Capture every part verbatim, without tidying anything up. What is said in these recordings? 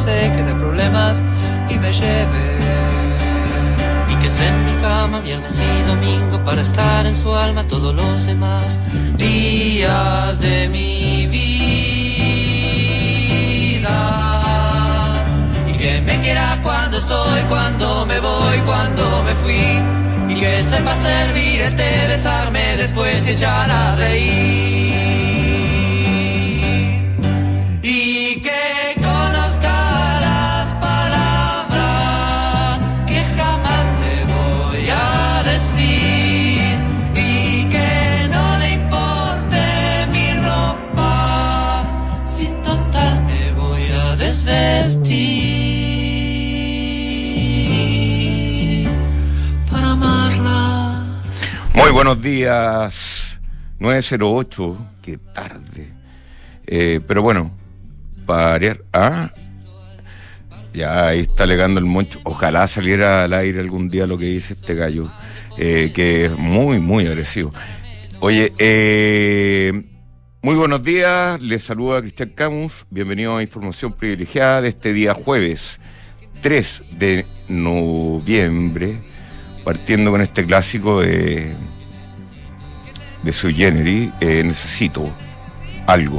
se quede problemas y me lleve. Y que esté en mi cama viernes y domingo para estar en su alma todos los demás días de mi vida. Y que me quiera cuando estoy, cuando me voy, cuando me fui. Y que sepa servirte, besarme después y echar a reír. Y que conozca las palabras que jamás le voy a decir. Y que no le importe mi ropa, si total me voy a desvestir. Muy buenos días, nueve cero ocho, qué tarde. Eh, pero bueno, para... Ah, ya ahí está alegando el Moncho. Ojalá saliera al aire algún día lo que dice este gallo, eh, que es muy, muy agresivo. Oye, eh, muy buenos días, les saluda Cristian Camus. Bienvenido a Información Privilegiada de este día jueves tres de noviembre, partiendo con este clásico de... de Sui Generis, eh, Necesito Algo.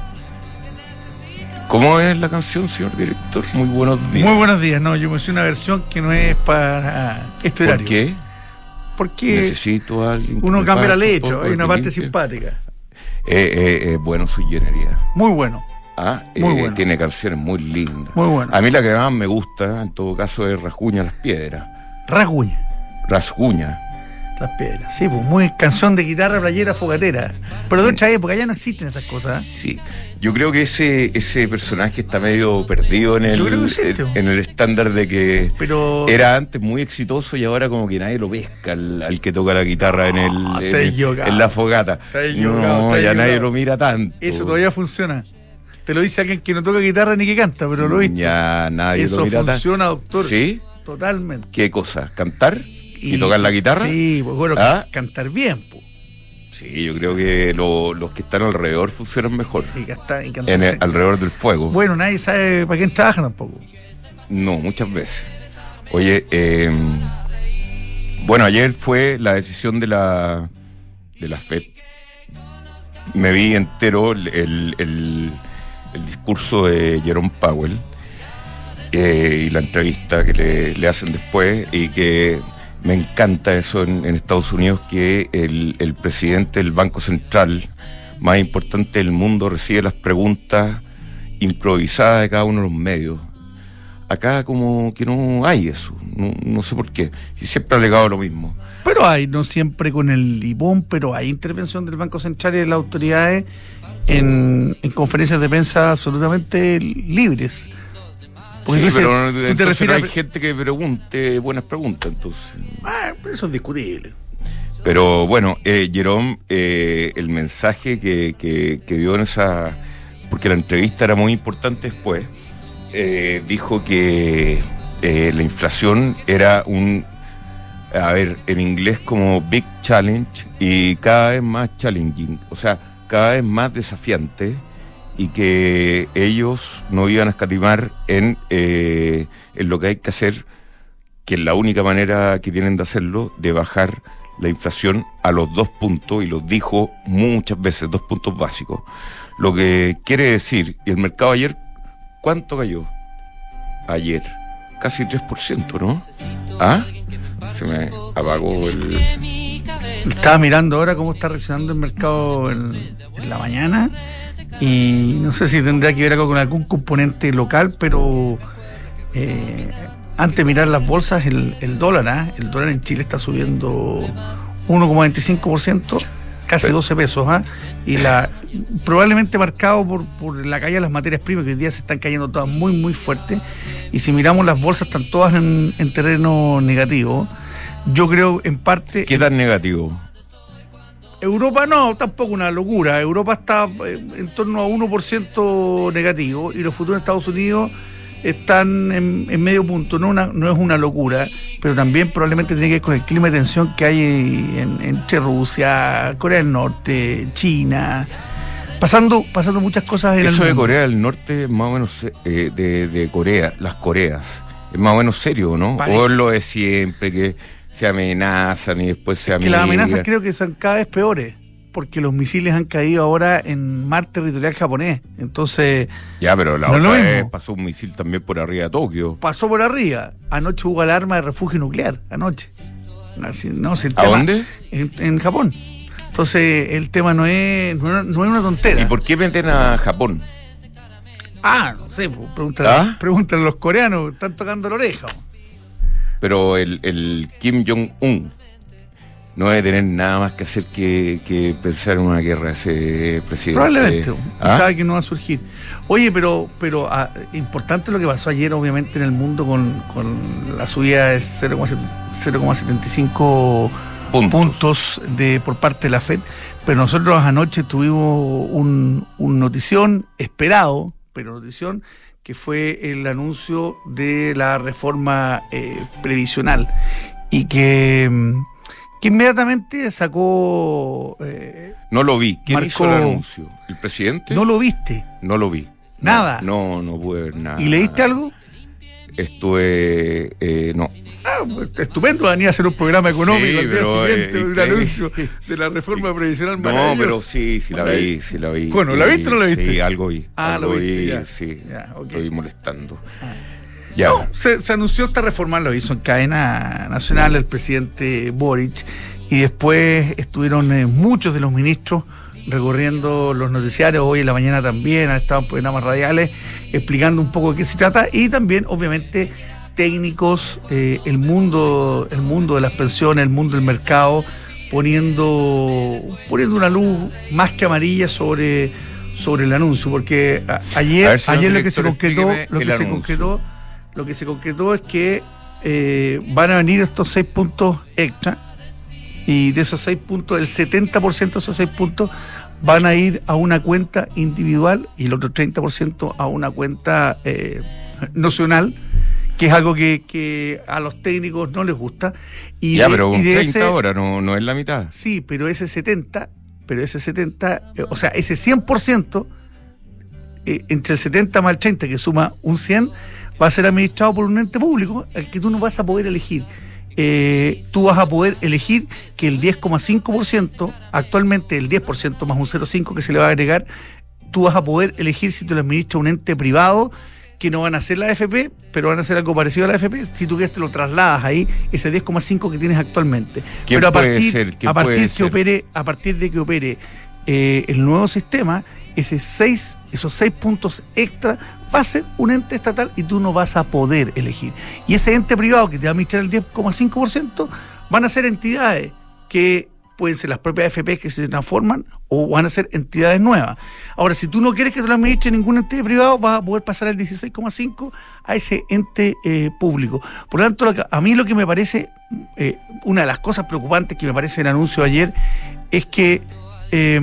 ¿Cómo es la canción, señor director? Muy buenos días. Muy buenos días. No, yo me hice una versión que no es para este horario. ¿Por qué? Porque necesito a alguien que uno cambia la letra, poco, hay una parte limpie. simpática. Eh, eh, eh, bueno, Sui Generis. Muy bueno. Ah, Muy eh, bueno. Tiene canciones muy lindas. Muy bueno. A mí la que más me gusta, en todo caso, es Rasguña las Piedras. Rasguña. Rasguña. Las piedras. Sí, pues muy canción de guitarra playera fogatera. Pero de otra época ya no existen esas cosas. ¿eh? Sí. Yo creo que ese ese personaje está medio perdido en el, Yo creo que existe. en, en el estándar de que Pero era antes muy exitoso y ahora como que nadie lo pesca al, al que toca la guitarra en el Ah, en, está equivocado. en la fogata. Está equivocado, No, está ya nadie equivocado. lo mira tanto. eso todavía funciona. Te lo dice alguien que no toca guitarra ni que canta, pero lo viste. Ya nadie Eso lo mira tanto. funciona, doctor. ¿Sí? Totalmente. ¿Qué cosa? ¿Cantar? ¿Y, tocar la guitarra? Sí, pues bueno, ¿Ah? cantar bien, pues. Sí, yo creo que lo- los que están alrededor funcionan mejor. Y cantar, y cantar En el- alrededor del fuego. Bueno, nadie sabe para quién trabaja tampoco. No, muchas veces. Oye, eh, bueno, ayer fue la decisión de la de la F E D. Me vi entero el, el, el, el discurso de Jerome Powell eh, y la entrevista que le, le hacen después, y que me encanta eso en, en Estados Unidos, que el, el presidente del Banco Central más importante del mundo recibe las preguntas improvisadas de cada uno de los medios. Acá como que no hay eso, no, no sé por qué, y siempre ha alegado lo mismo. Pero hay, no siempre con el IPOM, pero hay intervención del Banco Central y de las autoridades en, en conferencias de prensa absolutamente libres. Porque Sí, tú dices- pero tú te entonces refieres no hay a- gente que pregunte buenas preguntas, entonces. Ah, pero eso es discutible. Pero bueno, eh, Jerome, eh, el mensaje que, que, que dio en esa... porque la entrevista era muy importante después, eh, dijo que eh, la inflación era un... a ver, en inglés como big challenge, y cada vez más challenging, o sea, cada vez más desafiante, y que ellos no iban a escatimar en, eh, en lo que hay que hacer, que es la única manera que tienen de hacerlo, de bajar la inflación a los dos puntos, y los dijo muchas veces, dos puntos básicos. Lo que quiere decir, y el mercado ayer, ¿cuánto cayó? Ayer, casi tres por ciento, ¿no? ¿Ah? Se me apagó el... Estaba mirando ahora cómo está reaccionando el mercado en, en la mañana, y no sé si tendrá que ver algo con algún componente local, pero eh, antes de mirar las bolsas, el, el dólar, ¿eh? el dólar en Chile está subiendo uno coma veinticinco por ciento, casi doce pesos, ¿eh? y la probablemente marcado por, por la caída de las materias primas, que hoy día se están cayendo todas muy, muy fuerte, y si miramos las bolsas están todas en, en terreno negativo. Yo creo en parte... ¿Qué tan negativo? Europa no, tampoco una locura. Europa está en torno a uno por ciento negativo, y los futuros de Estados Unidos están en, en medio punto. No, una, no es una locura, pero también probablemente tiene que ver con el clima de tensión que hay en, entre Rusia, Corea del Norte, China. pasando, pasando muchas cosas en Eso el de mundo. Corea del Norte, más o menos, eh, de, de Corea, las Coreas, es más o menos serio, ¿no? Parece. O es lo de siempre, que se amenazan y después se Que amigan. las amenazas creo que son cada vez peores, porque los misiles han caído ahora en mar territorial japonés. Entonces, Ya, pero la no es lo otra vez mismo. pasó un misil también por arriba de Tokio. pasó por arriba. Anoche hubo alarma de refugio nuclear, anoche. Así, no, si el ¿A tema- dónde? En, en Japón. Entonces, el tema no es, no, es- no es una tontera. ¿Y por qué meten a Japón? Ah, no sé, pues, pregúntale, ¿Ah? pregúntale a los coreanos, están tocando la oreja. po. Pero el, el Kim Jong-un no debe tener nada más que hacer que, que pensar en una guerra ese presidente. Probablemente, po, y ¿Ah? sabe que no va a surgir. Oye, pero pero ah, importante lo que pasó ayer, obviamente, en el mundo con, con la subida de cero coma setenta y cinco Puntos. puntos de por parte de la Fed, pero nosotros anoche tuvimos un, un notición esperado, pero notición, que fue el anuncio de la reforma eh, previsional y que, mm, que inmediatamente sacó... eh, No lo vi. ¿Quién Marcó- hizo el anuncio? ¿El presidente? no lo viste. No lo vi. Nada. No, no, no pude ver nada. ¿Y leíste algo? Estuve... Eh, no. Ah, pues, estupendo, venía a hacer un programa económico Sí, al día pero, siguiente, eh, un ¿qué? anuncio de la reforma previsional. No, maravilloso. pero sí, sí la vi, Maravilloso. sí la vi. Bueno, ¿la viste o no la viste? Sí, algo vi. Ah, algo lo viste, vi, ya. sí. Ya, ok. Estoy molestando. Ah. Ya. No, se, se anunció esta reforma, lo hizo en cadena nacional el presidente Boric, y después estuvieron eh, muchos de los ministros recorriendo los noticiarios, hoy en la mañana también han estado en programas radiales explicando un poco de qué se trata, y también obviamente técnicos, eh, el mundo, el mundo de las pensiones, el mundo del mercado, poniendo, poniendo una luz más que amarilla sobre, sobre el anuncio, porque a- ayer, A ver, señor ayer lo que se director, concretó, explíqueme lo que el se anuncio. concretó, lo que se concretó es que eh, van a venir estos seis puntos extra, y de esos seis puntos, el setenta por ciento de esos seis puntos van a ir a una cuenta individual y el otro treinta por ciento a una cuenta eh, nacional, que es algo que, que a los técnicos no les gusta. Y ya, de- pero y un de treinta ese- ahora, no, no es la mitad. Sí, pero ese setenta, pero ese setenta, eh, o sea, ese cien por ciento, eh, entre el setenta más el treinta, que suma un cien, va a ser administrado por un ente público, al que tú no vas a poder elegir. Eh, tú vas a poder elegir que el diez coma cinco por ciento, actualmente el diez por ciento más un cero coma cinco por ciento que se le va a agregar, tú vas a poder elegir si te lo administra un ente privado, que no van a hacer la A F P, pero van a hacer algo parecido a la A F P. Si tú quieres, te lo trasladas ahí, ese diez coma cinco que tienes actualmente. ¿Quién Pero a puede partir, ser? ¿Quién a partir puede que ser? opere, a partir de que opere eh, el nuevo sistema, ese seis, esos seis puntos extra va a ser un ente estatal y tú no vas a poder elegir. Y ese ente privado que te va a administrar el diez coma cinco por ciento van a ser entidades que pueden ser las propias A F P que se transforman o van a ser entidades nuevas. Ahora, si tú no quieres que te lo administre ningún ente privado, vas a poder pasar el dieciséis coma cinco a ese ente eh, público. Por lo tanto, lo que- a mí lo que me parece, eh, una de las cosas preocupantes que me parece el anuncio de ayer, es que eh,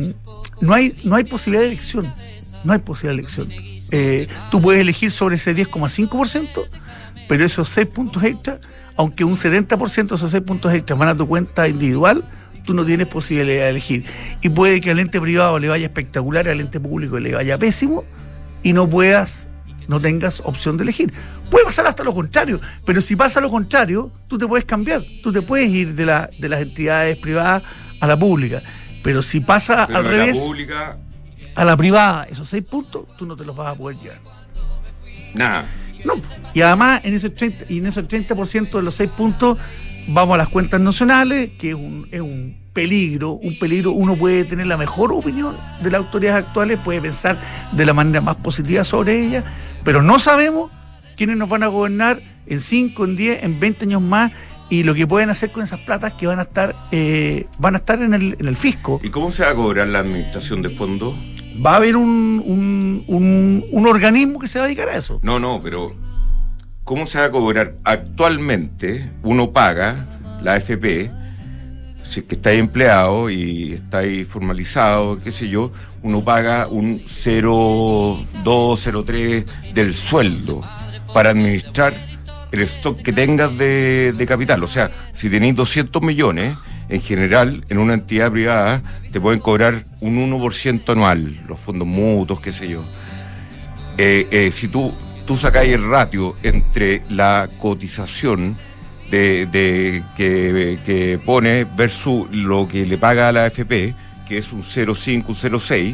no hay, no hay posibilidad de elección. No hay posibilidad de elección. Eh, tú puedes elegir sobre ese diez coma cinco por ciento, pero esos seis puntos extra, aunque un setenta por ciento de esos seis puntos extras van a tu cuenta individual, tú no tienes posibilidad de elegir. Y puede que al ente privado le vaya espectacular, al ente público le vaya pésimo, y no puedas, no tengas opción de elegir. Puede pasar hasta lo contrario, pero si pasa lo contrario, tú te puedes cambiar, tú te puedes ir de, la, de las entidades privadas a la pública. Pero si pasa Pero al en revés, la pública, a la privada, esos seis puntos, tú no te los vas a poder llevar. nada. No. Y además, en ese treinta, y en esos treinta por ciento de los seis puntos, vamos a las cuentas nacionales, que es un, es un peligro, un peligro. Uno puede tener la mejor opinión de las autoridades actuales, puede pensar de la manera más positiva sobre ellas, pero no sabemos quiénes nos van a gobernar en cinco, en diez, en veinte años más, y lo que pueden hacer con esas platas que van a estar eh, van a estar en el, en el fisco. ¿Y cómo se va a cobrar la administración de fondos? Va a haber un, un, un, un organismo que se va a dedicar a eso. No, no, pero ¿cómo se va a cobrar? Actualmente uno paga la A F P, si es que está ahí empleado y está ahí formalizado, qué sé yo, uno paga un cero coma dos, cero coma tres del sueldo para administrar el stock que tengas de, de capital. O sea, si tenéis doscientos millones En general, en una entidad privada te pueden cobrar un uno por ciento anual, los fondos mutuos, qué sé yo. Eh, eh, si tú, tú sacáis el ratio entre la cotización de, de que, que pone versus lo que le paga a la A F P, que es un cero coma cinco, un cero coma seis,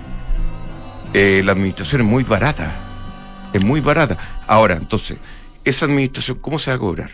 eh, la administración es muy barata. Es muy barata. Ahora, entonces, esa administración, ¿cómo se va a cobrar?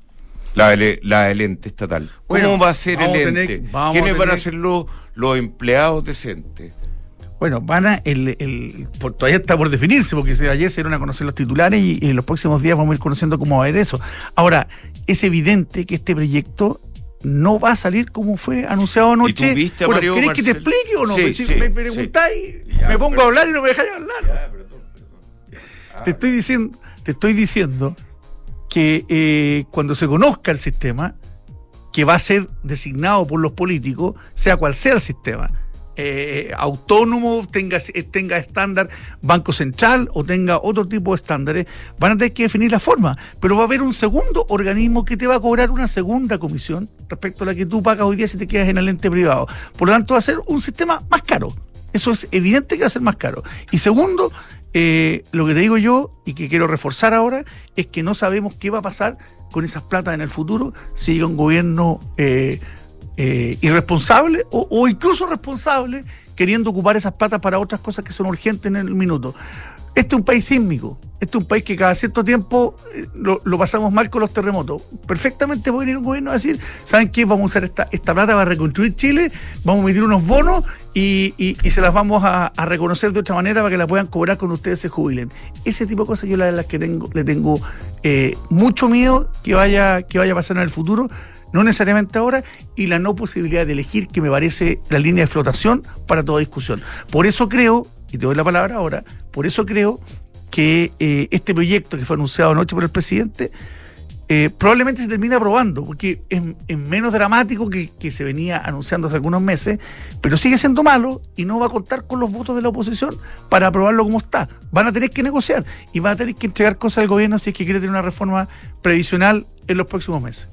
La, la del ente estatal. ¿Cómo bueno, va a ser el ente? Tener, ¿Quiénes a tener... van a ser los, los empleados decentes? Bueno, van a, el, el, por, todavía está por definirse, porque ayer se dieron a conocer los titulares y, y en los próximos días vamos a ir conociendo cómo va a ir eso. Ahora, es evidente que este proyecto no va a salir como fue anunciado anoche. ¿Y tú viste a bueno, Mario ¿querés Marcel? que te explique o no? Sí, si sí, me preguntáis, sí. Ya, me pongo pero... a hablar y no me dejáis hablar. Ya, perdón, perdón. Ah, te estoy diciendo, te estoy diciendo que eh, cuando se conozca el sistema, que va a ser designado por los políticos, sea cual sea el sistema, eh, autónomo, tenga, tenga estándar Banco Central o tenga otro tipo de estándares, van a tener que definir la forma, pero va a haber un segundo organismo que te va a cobrar una segunda comisión respecto a la que tú pagas hoy día si te quedas en el ente privado. Por lo tanto, va a ser un sistema más caro. Eso es evidente que va a ser más caro. Y segundo, eh, lo que te digo yo y que quiero reforzar ahora es que no sabemos qué va a pasar con esas platas en el futuro si llega un gobierno eh, eh, irresponsable o, o incluso responsable queriendo ocupar esas platas para otras cosas que son urgentes en el minuto. Este es un país sísmico, este es un país que cada cierto tiempo eh, lo, lo pasamos mal con los terremotos. Perfectamente puede venir un gobierno a decir, ¿saben qué? Vamos a usar esta, esta plata para reconstruir Chile, vamos a emitir unos bonos y, y, y se las vamos a, a reconocer de otra manera para que la puedan cobrar cuando ustedes se jubilen. Ese tipo de cosas yo las, las que tengo, le tengo eh, mucho miedo que vaya, que vaya a pasar en el futuro, no necesariamente ahora, y la no posibilidad de elegir, que me parece la línea de flotación para toda discusión. Por eso creo, y te doy la palabra ahora, por eso creo que eh, este proyecto que fue anunciado anoche por el presidente eh, probablemente se termine aprobando, porque es, es menos dramático que, que se venía anunciando hace algunos meses, pero sigue siendo malo y no va a contar con los votos de la oposición para aprobarlo como está. Van a tener que negociar y van a tener que entregar cosas al gobierno si es que quiere tener una reforma previsional en los próximos meses.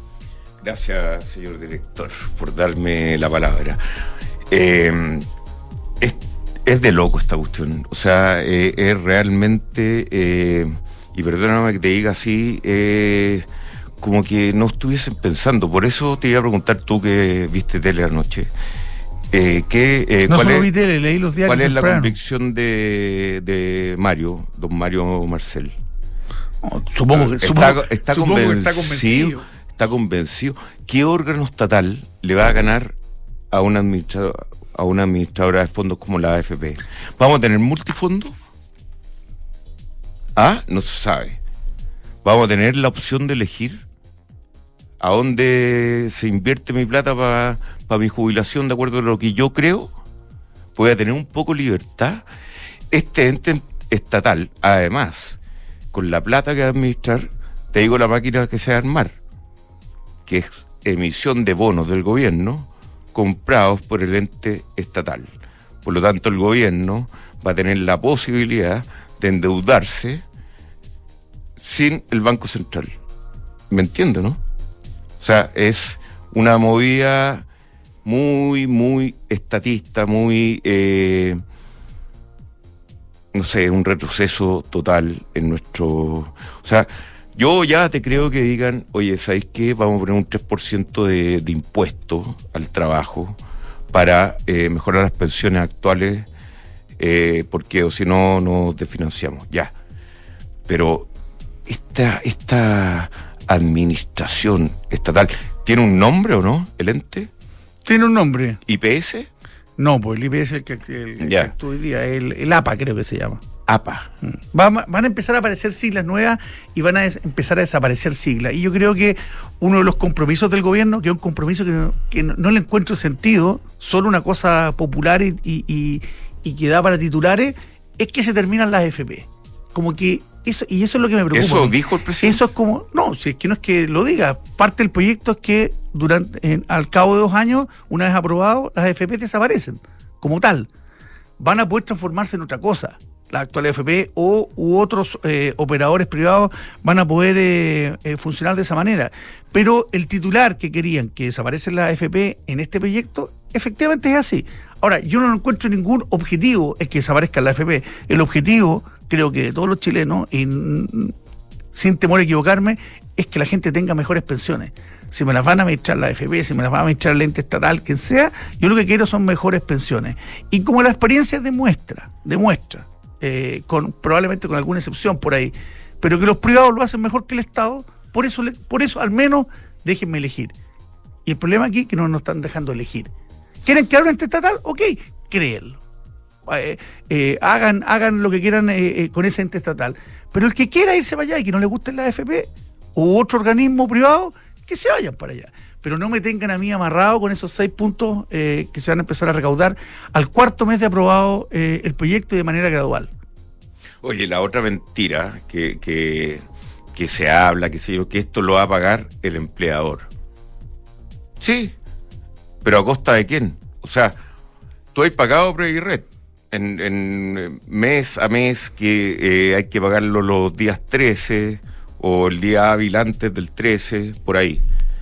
Gracias, señor director, por darme la palabra. Eh, es, es de loco esta cuestión. O sea, eh, es realmente, eh, y perdóname que te diga así, eh, como que no estuviesen pensando. Por eso te iba a preguntar tú que viste tele anoche. Eh, ¿qué, eh, no ¿cuál solo es, vi tele, leí los diarios ¿Cuál es temprano. la convicción de, de Mario, don Mario Marcel? No, supongo que está, supongo, está, supongo convencido, que está convencido. Está convencido. ¿Qué órgano estatal le va a ganar a una administradora, a una administradora de fondos como la A F P? ¿Vamos a tener multifondos? Ah, no se sabe. ¿Vamos a tener la opción de elegir a dónde se invierte mi plata para pa mi jubilación de acuerdo a lo que yo creo? ¿Voy a tener un poco de libertad? Este ente estatal, además, con la plata que va a administrar, te digo la máquina que se va a armar, que es emisión de bonos del gobierno comprados por el ente estatal. Por lo tanto, el gobierno va a tener la posibilidad de endeudarse sin el Banco Central. ¿Me entiendo, no? O sea, es una movida muy, muy estatista, muy, eh, no sé, un retroceso total en nuestro... O sea, yo ya te creo que digan, oye, ¿sabéis qué? Vamos a poner un tres por ciento de, de impuesto al trabajo para eh, mejorar las pensiones actuales, eh, porque o si no, nos desfinanciamos. Ya. Pero esta, esta administración estatal, ¿tiene un nombre o no, el ente? Tiene un nombre. ¿I P S? No, pues el I P S es el que, el, el que actúa hoy día, el, el A P A creo que se llama. A P A. Va, van a empezar a aparecer siglas nuevas y van a des, empezar a desaparecer siglas. Y yo creo que uno de los compromisos del gobierno, que es un compromiso que, que no, no le encuentro sentido, solo una cosa popular y, y, y, y que da para titulares, es que se terminan las A F P. Como que eso, y eso es lo que me preocupa. ¿Eso dijo el presidente? Eso es como, no, si es que no es que lo diga, parte del proyecto es que durante en, al cabo de dos años, una vez aprobado, las A F P desaparecen, como tal. Van a poder transformarse en otra cosa. la actual A F P o u otros eh, operadores privados van a poder eh, eh, funcionar de esa manera. Pero el titular que querían que desaparece la A F P en este proyecto, efectivamente es así. Ahora, yo no encuentro ningún objetivo en que desaparezca la A F P. El objetivo, creo que de todos los chilenos, y mm, sin temor a equivocarme, es que la gente tenga mejores pensiones. Si me las van a administrar la A F P, si me las van a administrar el ente estatal, quien sea, yo lo que quiero son mejores pensiones. Y como la experiencia demuestra, demuestra, eh, con, probablemente con alguna excepción por ahí, pero que los privados lo hacen mejor que el Estado, por eso, por eso al menos déjenme elegir. Y el problema aquí es que no nos están dejando elegir. ¿Quieren crear un ente estatal? Ok, créenlo. Eh, eh, hagan, hagan lo que quieran eh, eh, con ese ente estatal. Pero el que quiera irse para allá y que no le guste la A F P u otro organismo privado, que se vayan para allá. Pero no me tengan a mí amarrado con esos seis puntos eh, que se van a empezar a recaudar al cuarto mes de aprobado eh, el proyecto y de manera gradual. Oye, la otra mentira que, que, que se habla, que sé yo, que esto lo va a pagar el empleador. Sí, pero ¿a costa de quién? O sea, tú has pagado Previred en, en mes a mes que eh, hay que pagarlo los días trece o el día hábil antes del trece, por ahí.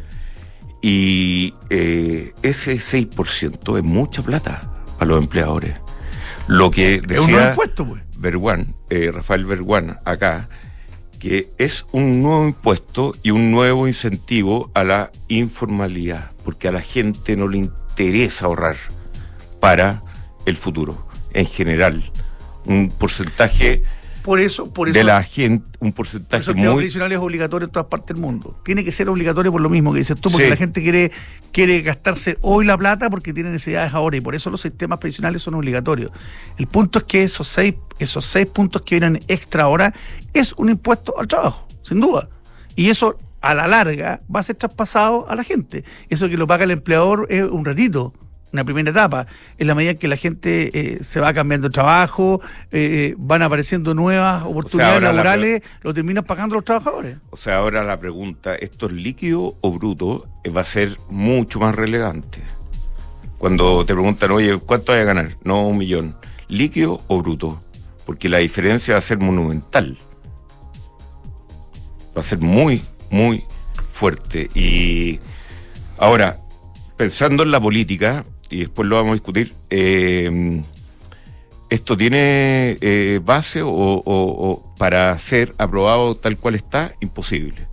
Y eh, ese seis por ciento es mucha plata para los empleadores. Lo que decía es un nuevo impuesto, pues. Berguán, eh, Rafael Berguán, acá, que es un nuevo impuesto y un nuevo incentivo a la informalidad, porque a la gente no le interesa ahorrar para el futuro, en general. Un porcentaje por eso, por eso, de la gente, un porcentaje por eso el muy... previsional es obligatorio en todas partes del mundo. Tiene que ser obligatorio por lo mismo que dices tú, porque Sí. la gente quiere, quiere gastarse hoy la plata porque tiene necesidades ahora, y por eso los sistemas previsionales son obligatorios. El punto es que esos seis, esos seis puntos que vienen extra ahora es un impuesto al trabajo, sin duda. Y eso a la larga va a ser traspasado a la gente. Eso que lo paga el empleador es un ratito, una primera etapa. En la medida en que la gente eh, se va cambiando de trabajo, eh, van apareciendo nuevas oportunidades, o sea, laborales, la... lo terminan pagando los trabajadores. O sea, ahora la pregunta, ¿esto es líquido o bruto? Eh, va a ser mucho más relevante. Cuando te preguntan, oye, ¿cuánto vas a ganar? No, un millón. ¿Líquido o bruto? Porque la diferencia va a ser monumental. Va a ser muy, muy fuerte. Y ahora, pensando en la política, y después lo vamos a discutir, eh, ¿esto tiene eh, base o, o, o para ser aprobado tal cual está? Imposible.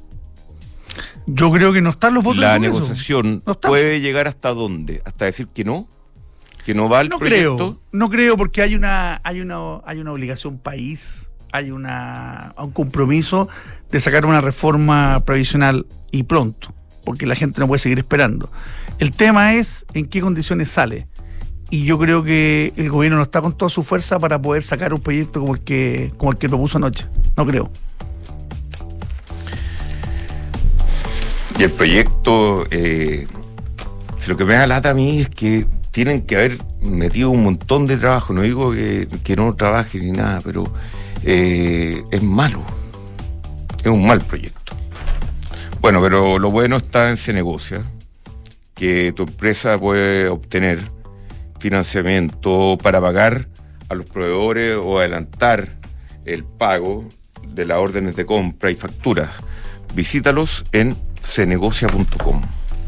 Yo creo que no están los votos. La negociación no puede llegar hasta dónde, hasta decir que no, que no va al no proyecto. Creo, no creo, porque hay una, hay una, hay una obligación país, hay una, un compromiso de sacar una reforma previsional y pronto, porque la gente no puede seguir esperando. El tema es en qué condiciones sale. Y yo creo que el gobierno no está con toda su fuerza para poder sacar un proyecto como el que, como el que propuso anoche. No creo. Y el proyecto, eh, si lo que me da lata a mí es que tienen que haber metido un montón de trabajo. No digo que, que no trabaje ni nada, pero eh, es malo. Es un mal proyecto. Bueno, pero lo bueno está en Se Negocia, que tu empresa puede obtener financiamiento para pagar a los proveedores o adelantar el pago de las órdenes de compra y facturas. Visítalos en cenegocia punto com.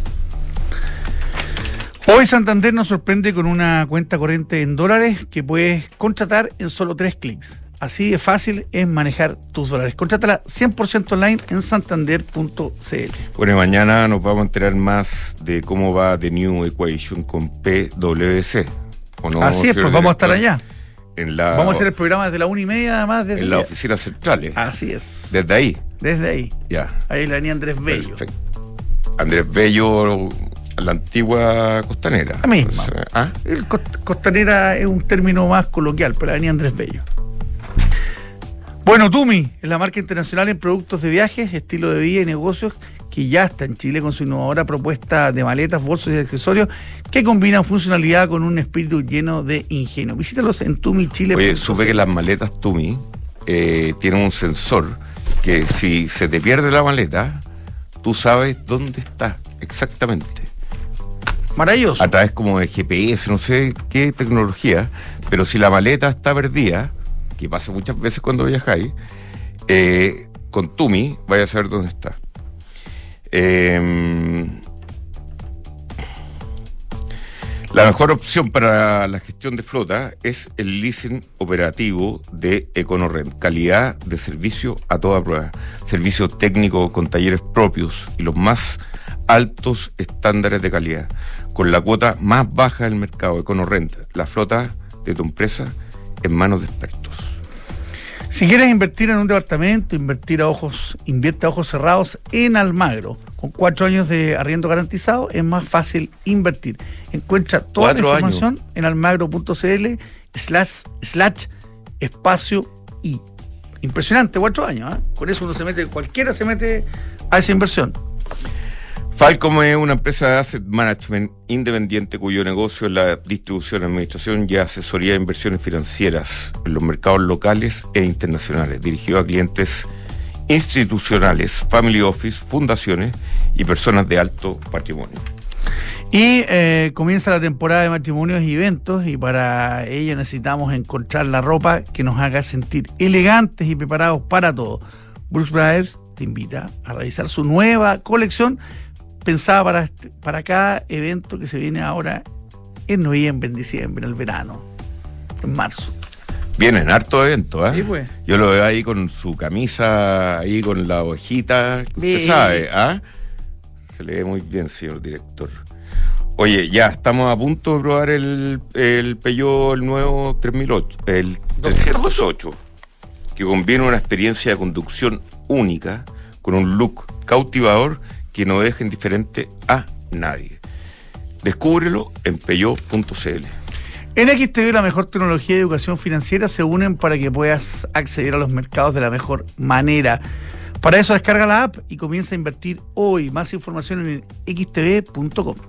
Hoy Santander nos sorprende con una cuenta corriente en dólares que puedes contratar en solo tres clics. Así de fácil es manejar tus dólares. Contrátala cien por ciento online en santander punto c l. Bueno, y mañana nos vamos a enterar más de cómo va The New Equation con P W C. ¿O no, Así es, pues vamos a estar allá. En la, vamos a hacer el programa desde la una y media, además. Desde en las oficinas centrales. Así es. Desde ahí. Desde ahí. Ya. Ahí la avenida Andrés Bello. Perfecto. Andrés Bello, la antigua Costanera. La misma. ¿Ah? El Costanera es un término más coloquial, pero la avenida Andrés Bello. Bueno, Tumi es la marca internacional en productos de viajes, estilo de vida y negocios que ya está en Chile con su innovadora propuesta de maletas, bolsos y accesorios que combinan funcionalidad con un espíritu lleno de ingenio. Visítalos en tumi chile punto c l. Oye, supe que las maletas Tumi eh, tienen un sensor que si se te pierde la maleta, tú sabes dónde está exactamente. Maravilloso. A través como de G P S, no sé qué tecnología, pero si la maleta está perdida, que pasa muchas veces cuando viajáis, eh, con Tumi vaya a saber dónde está. Eh, la mejor opción para la gestión de flota es el leasing operativo de EconoRent. Calidad de servicio a toda prueba. Servicio técnico con talleres propios y los más altos estándares de calidad. Con la cuota más baja del mercado, EconoRent. La flota de tu empresa en manos de expertos. Si quieres invertir en un departamento, invertir a ojos, invierte a ojos cerrados en Almagro. Con cuatro años de arriendo garantizado es más fácil invertir. Encuentra toda la información años. en almagro.cl slash, slash espacio y. Impresionante, cuatro años, ¿eh? Con eso uno se mete, cualquiera se mete a esa inversión. Falcom es una empresa de asset management independiente cuyo negocio es la distribución, administración y asesoría de inversiones financieras en los mercados locales e internacionales, dirigido a clientes institucionales, family office, fundaciones y personas de alto patrimonio. Y eh, comienza la temporada de matrimonios y eventos, y para ello necesitamos encontrar la ropa que nos haga sentir elegantes y preparados para todo. Brooks Brothers te invita a realizar su nueva colección pensada para, para cada evento que se viene ahora en noviembre, en diciembre, en el verano, en marzo. Vienen harto eventos, ¿eh? Sí, pues. Yo lo veo ahí con su camisa, ahí con la hojita, usted Sí. sabe, ¿ah? Se le ve muy bien, señor director. Oye, ya estamos a punto de probar el, el Peugeot, el nuevo tres mil ocho, el trescientos ocho, que combina una experiencia de conducción única con un look cautivador que no deja indiferente a nadie. Descúbrelo en peugeot punto c l. En X T V, la mejor tecnología y educación financiera se unen para que puedas acceder a los mercados de la mejor manera. Para eso descarga la app y comienza a invertir hoy. Más información en x t v punto com.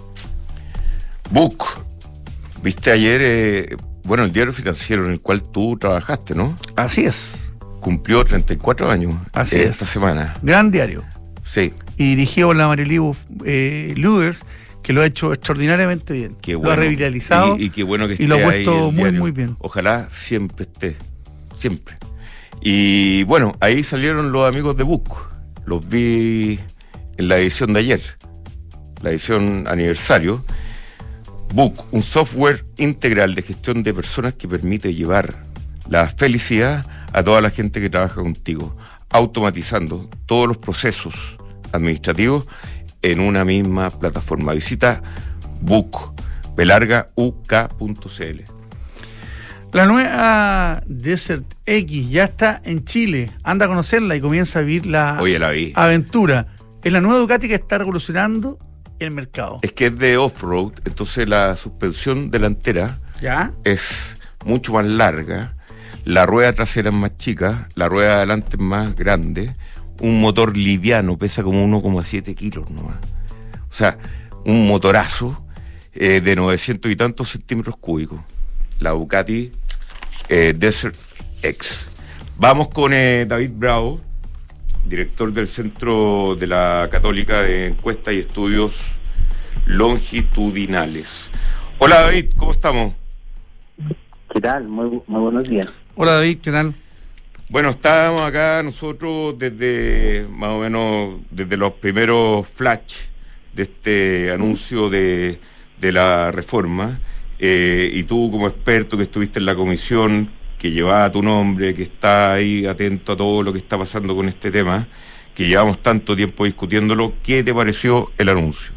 Book, viste ayer, eh, bueno, el diario financiero en el cual tú trabajaste, ¿no? Así es. Cumplió treinta y cuatro años. Así eh, es. Esta semana. Gran diario. Sí. Y dirigido por la Mariliu eh, Luders, que lo ha hecho extraordinariamente bien. Qué bueno. Lo ha revitalizado y, y qué bueno que esté y lo ha ahí puesto el muy, diario. muy bien. Ojalá siempre esté, siempre. Y bueno, ahí salieron los amigos de Book. Los vi en la edición de ayer, la edición aniversario. Book, un software integral de gestión de personas que permite llevar la felicidad a toda la gente que trabaja contigo, automatizando todos los procesos administrativos en una misma plataforma. Visita Book, belarga u k punto c l. La nueva Desert X ya está en Chile. Anda a conocerla y comienza a vivir la Oye, la vi. aventura. Es la nueva Ducati que está revolucionando el mercado. Es que es de off-road, entonces la suspensión delantera ¿Ya? es mucho más larga, la rueda trasera es más chica, la rueda de adelante es más grande, un motor liviano, pesa como uno coma siete kilos nomás. O sea, un motorazo eh, de novecientos y tantos centímetros cúbicos. La Ducati eh, Desert X. Vamos con eh, David Bravo, director del Centro de la Católica de Encuestas y Estudios Longitudinales. Hola David, ¿cómo estamos? ¿Qué tal? Muy, muy buenos días. Hola David, ¿qué tal? Bueno, estábamos acá nosotros desde más o menos desde los primeros flash de este anuncio de, de la reforma, eh, y tú como experto que estuviste en la comisión que llevaba tu nombre, que está ahí atento a todo lo que está pasando con este tema, que llevamos tanto tiempo discutiéndolo, ¿qué te pareció el anuncio?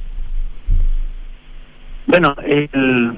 Bueno, el,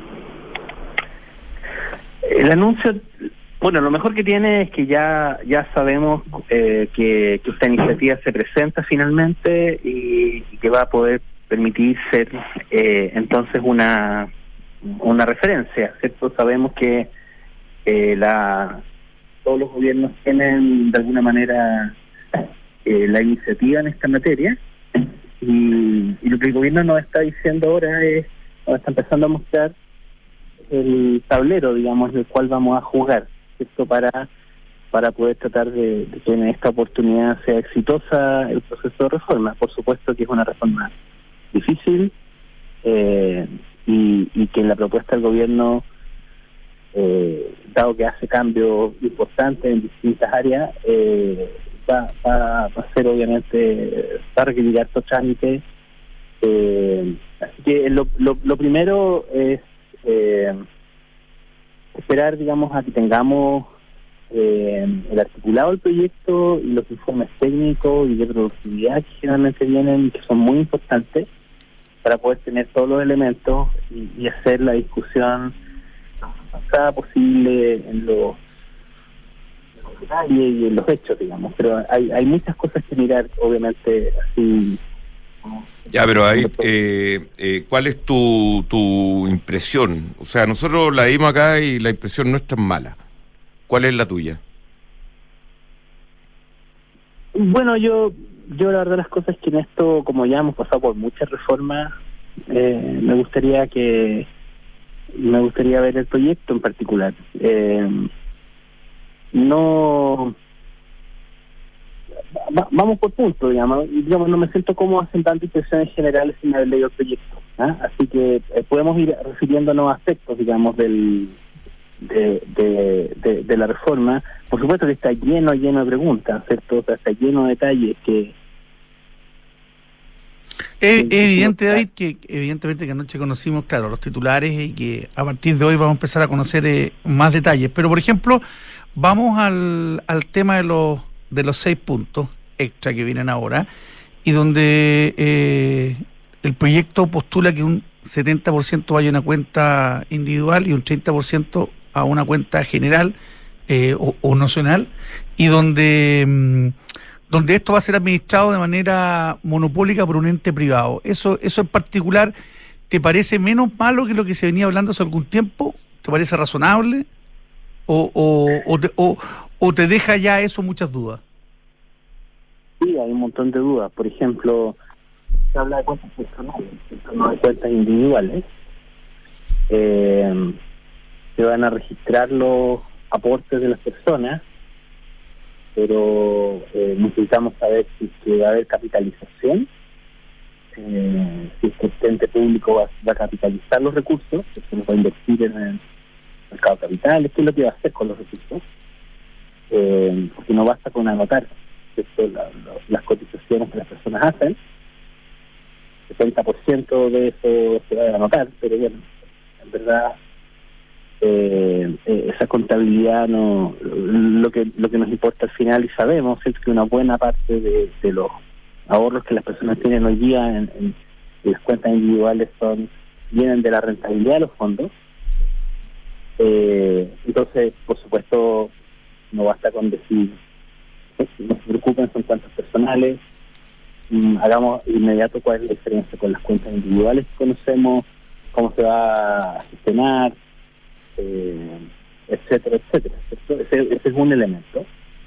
el anuncio, bueno, lo mejor que tiene es que ya ya sabemos eh, que, que esta iniciativa se presenta finalmente y, y que va a poder permitir ser eh, entonces una una referencia, ¿cierto? Sabemos que eh, la todos los gobiernos tienen de alguna manera eh, la iniciativa en esta materia y, y lo que el gobierno nos está diciendo ahora es, nos está empezando a mostrar el tablero, digamos, del cual vamos a jugar, ¿cierto? Para para poder tratar de, de que en esta oportunidad sea exitosa el proceso de reforma. Por supuesto que es una reforma difícil, eh, y, y que la propuesta del gobierno eh, dado que hace cambios importantes en distintas áreas, eh, va, va, va a ser obviamente, va a requerir harto trámite. Eh, así que lo, lo, lo primero es eh, esperar, digamos, a que tengamos eh, el articulado del proyecto y los informes técnicos y de productividad que generalmente vienen, que son muy importantes, para poder tener todos los elementos y, y hacer la discusión lo más avanzada posible en los, en los detalles y en los hechos, digamos. Pero hay, hay muchas cosas que mirar, obviamente, así. Ya, pero ahí, eh, eh, ¿cuál es tu, tu impresión? O sea, nosotros la vimos acá y la impresión no es tan mala. ¿Cuál es la tuya? Bueno, yo yo la verdad las cosas es que en esto, como ya hemos pasado por muchas reformas, eh, me gustaría que me gustaría ver el proyecto en particular. Eh, no va, vamos por punto, digamos, digamos, no me siento cómodo asentando impresiones generales sin haber leído el proyecto, ¿ah? Así que eh, podemos ir refiriéndonos a aspectos, digamos, del De, de, de, de la reforma. Por supuesto que está lleno, lleno de preguntas, ¿cierto? O sea, está lleno de detalles que... Es evidente, David, que evidentemente que anoche conocimos, claro, los titulares y que a partir de hoy vamos a empezar a conocer eh, más detalles. Pero, por ejemplo, vamos al, al tema de los, de los seis puntos extra que vienen ahora y donde eh, el proyecto postula que un setenta por ciento vaya a una cuenta individual y un treinta por ciento a una cuenta general eh, o, o nacional, y donde, mmm, donde esto va a ser administrado de manera monopólica por un ente privado. Eso, eso en particular, ¿te parece menos malo que lo que se venía hablando hace algún tiempo? ¿Te parece razonable? ¿O, o, o, te, o, o te deja ya eso muchas dudas? Sí, hay un montón de dudas. Por ejemplo, se habla de cuentas personales, no de cuentas individuales. Eh, se van a registrar los aportes de las personas, pero eh, necesitamos saber si que va a haber capitalización, eh, si este ente público va, va a capitalizar los recursos, si se los va a invertir en el mercado de capitales, qué es lo que va a hacer con los recursos, eh, porque no basta con anotar esto, la, la, las cotizaciones que las personas hacen. setenta por ciento de eso se va a anotar, pero bueno, en verdad eh, eh, esa contabilidad no, lo que lo que nos importa al final, y sabemos es que una buena parte de, de los ahorros que las personas tienen hoy día en, en, en las cuentas individuales son vienen de la rentabilidad de los fondos. Eh, entonces, por supuesto, no basta con decir no se preocupen, son cuentas personales. Mm, hagamos inmediato cuál es la diferencia con las cuentas individuales que conocemos, cómo se va a gestionar, eh, etcétera, etcétera. Ese, ese es un elemento.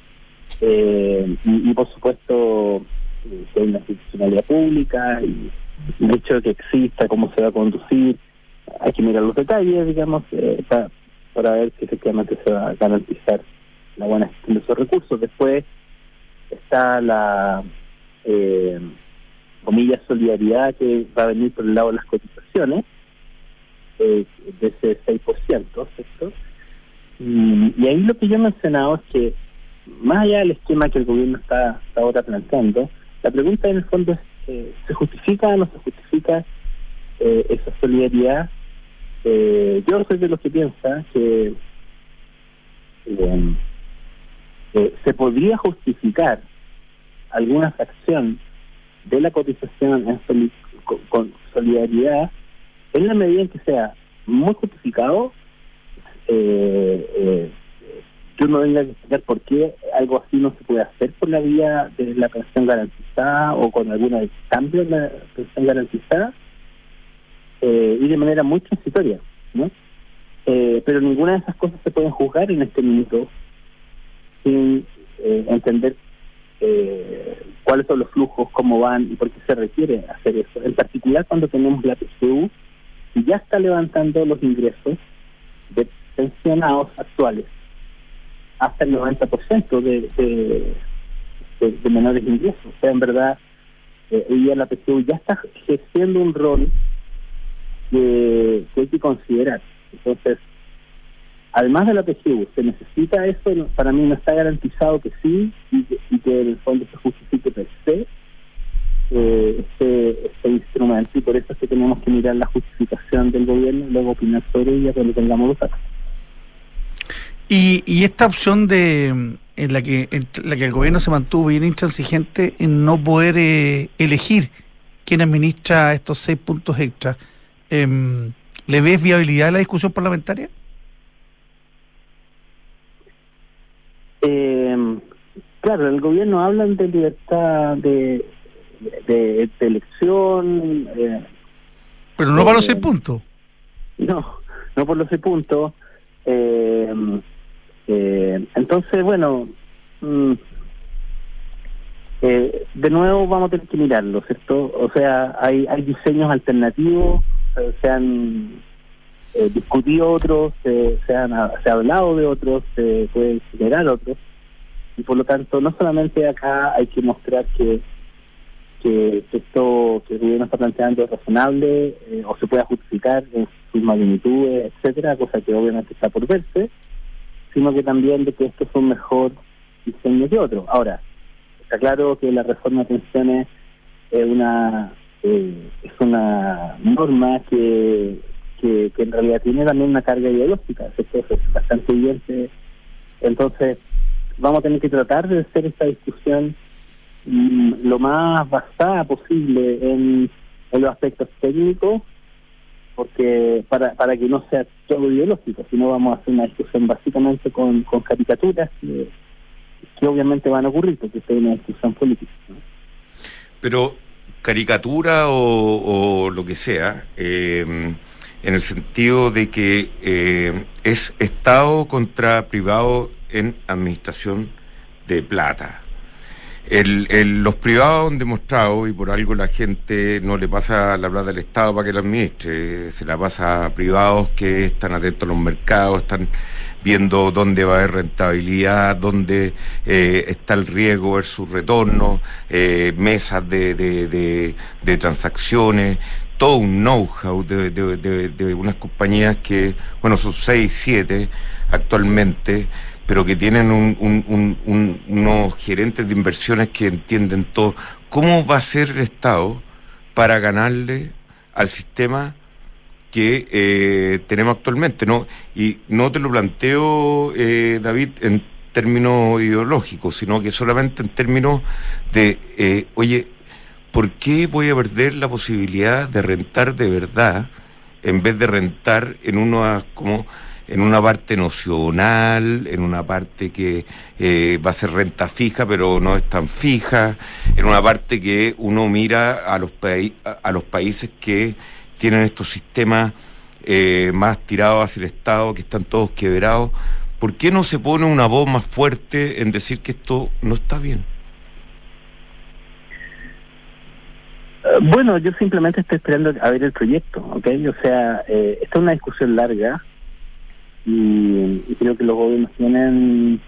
Eh, y, y por supuesto eh, que hay una institucionalidad pública y el hecho de que exista, cómo se va a conducir, hay que mirar los detalles, digamos, eh, para, para ver si efectivamente se va a garantizar la buena gestión de esos recursos. Después está la eh, comillas solidaridad que va a venir por el lado de las cotizaciones, eh, de ese seis por ciento, ¿cierto? Y, y ahí lo que yo he mencionado es que más allá del esquema que el gobierno está, está ahora planteando, la pregunta en el fondo es eh, ¿se justifica o no se justifica eh, esa solidaridad? Eh, yo soy de los que piensa que eh, eh, se podría justificar alguna fracción de la cotización en soli- con, con solidaridad en la medida en que sea muy justificado, eh, eh, que uno venga a explicar por qué algo así no se puede hacer por la vía de la pensión garantizada o con alguna cambio en la pensión garantizada, eh, y de manera muy transitoria, ¿no? Eh, pero ninguna de esas cosas se pueden juzgar en este minuto sin eh, entender eh, cuáles son los flujos, cómo van y por qué se requiere hacer eso. En particular cuando tenemos la P G U y ya está levantando los ingresos de pensionados actuales hasta el noventa por ciento de, de, de, de menores ingresos. O sea, en verdad, eh, hoy día la P G U ya está ejerciendo un rol que, que hay que considerar. Entonces, además de la P G U, ¿se necesita eso? No, para mí no está garantizado que sí, y que, y que en el fondo se justifique per se eh, este, este instrumento, y por eso es que tenemos que mirar la justificación del gobierno y luego opinar sobre ella cuando tengamos los datos. Y, y esta opción de en la que en la que el gobierno se mantuvo bien intransigente en no poder eh, elegir quién administra estos seis puntos extra, eh, ¿le ves viabilidad a la discusión parlamentaria? Eh, claro, el gobierno hablan de libertad de, de, de elección, eh, pero no para los eh, seis puntos. No, no por los seis puntos. Eh, eh, entonces, bueno, mm, eh, de nuevo vamos a tener que mirarlo, ¿cierto? O sea, hay, hay diseños alternativos, eh, se han eh, discutido otros, se, se, han, se ha hablado de otros, se puede generar otros, y por lo tanto, no solamente acá hay que mostrar que que esto que el gobierno está planteando es razonable eh, o se pueda justificar en sus magnitudes, etcétera, cosa que obviamente está por verse, sino que también de que esto es un mejor diseño que otro. Ahora, está claro que la reforma de pensiones es una eh, es una norma que, que que en realidad tiene también una carga ideológica, ¿cierto? Eso es bastante evidente. Entonces, vamos a tener que tratar de hacer esta discusión lo más basada posible en, en los aspectos técnicos, porque para para que no sea todo ideológico, sino vamos a hacer una discusión básicamente con, con caricaturas que, que obviamente van a ocurrir, porque esto es una discusión política, ¿no? Pero caricatura o, o lo que sea, eh, en el sentido de que eh, es Estado contra privado en administración de plata. El, el, los privados han demostrado, y por algo la gente no le pasa la plata al Estado para que la administre, se la pasa a privados que están atentos a los mercados, están viendo dónde va a haber rentabilidad, dónde eh, está el riesgo versus retorno, eh, mesas de, de, de, de transacciones, todo un know-how de, de, de, de unas compañías que, bueno, son seis, siete actualmente, pero que tienen un, un, un, un, unos gerentes de inversiones que entienden todo. ¿Cómo va a ser el Estado para ganarle al sistema que eh, tenemos actualmente? No, y no te lo planteo, eh, David, en términos ideológicos, sino que solamente en términos de, eh, oye, ¿por qué voy a perder la posibilidad de rentar de verdad en vez de rentar en una como en una parte nocional, en una parte que eh, va a ser renta fija, pero no es tan fija, en una parte que uno mira a los, paí- a los países que tienen estos sistemas eh, más tirados hacia el Estado, que están todos quebrados? ¿Por qué no se pone una voz más fuerte en decir que esto no está bien? Uh, bueno, yo simplemente estoy esperando a ver el proyecto, ¿ok? O sea, eh, esta es una discusión larga, y, y creo que los gobiernos tienen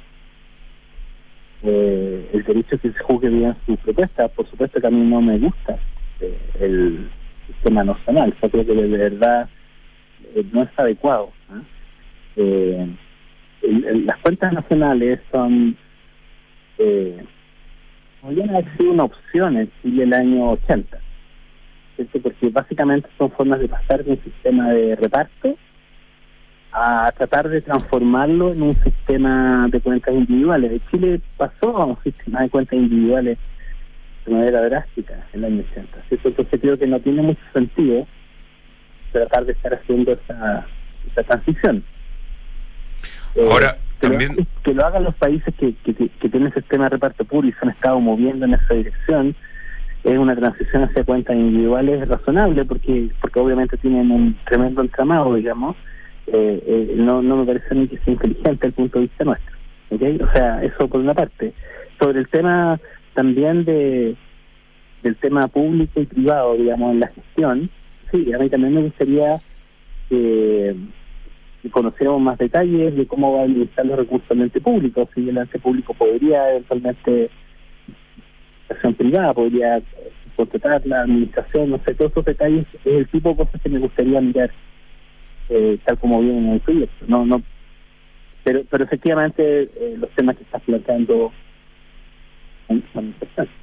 eh, el derecho a que se juzgue bien sus propuestas. Por supuesto que a mí no me gusta eh, el sistema nacional, yo creo que de verdad eh, no es adecuado, ¿eh? Eh, el, el, las cuentas nacionales son eh, podrían haber sido una opción en Chile el año ochenta, ¿cierto? Porque básicamente son formas de pasar de un sistema de reparto a tratar de transformarlo en un sistema de cuentas individuales. Chile pasó a un sistema de cuentas individuales de manera drástica en el año ochenta, ¿cierto? Entonces creo que no tiene mucho sentido tratar de estar haciendo esa, esa transición. Ahora, eh, que, también... lo, que lo hagan los países que, que, que tienen sistema de reparto puro y se han estado moviendo en esa dirección. Es una transición hacia cuentas individuales razonable, porque porque obviamente tienen un tremendo entramado, digamos. Eh, eh, no no me parece a mí que sea inteligente desde el punto de vista nuestro, ¿okay? O sea, eso por una parte. Sobre el tema también de del tema público y privado, digamos, en la gestión, sí, a mí también me gustaría que, que conociéramos más detalles de cómo va a administrar los recursos del ente público. Si el ente público podría eventualmente, la acción privada podría contratar la administración, no sé, todos esos detalles es el tipo de cosas que me gustaría mirar. Eh, tal como viene en el proyecto. No, no, pero pero efectivamente eh, los temas que estás planteando son, son importantes.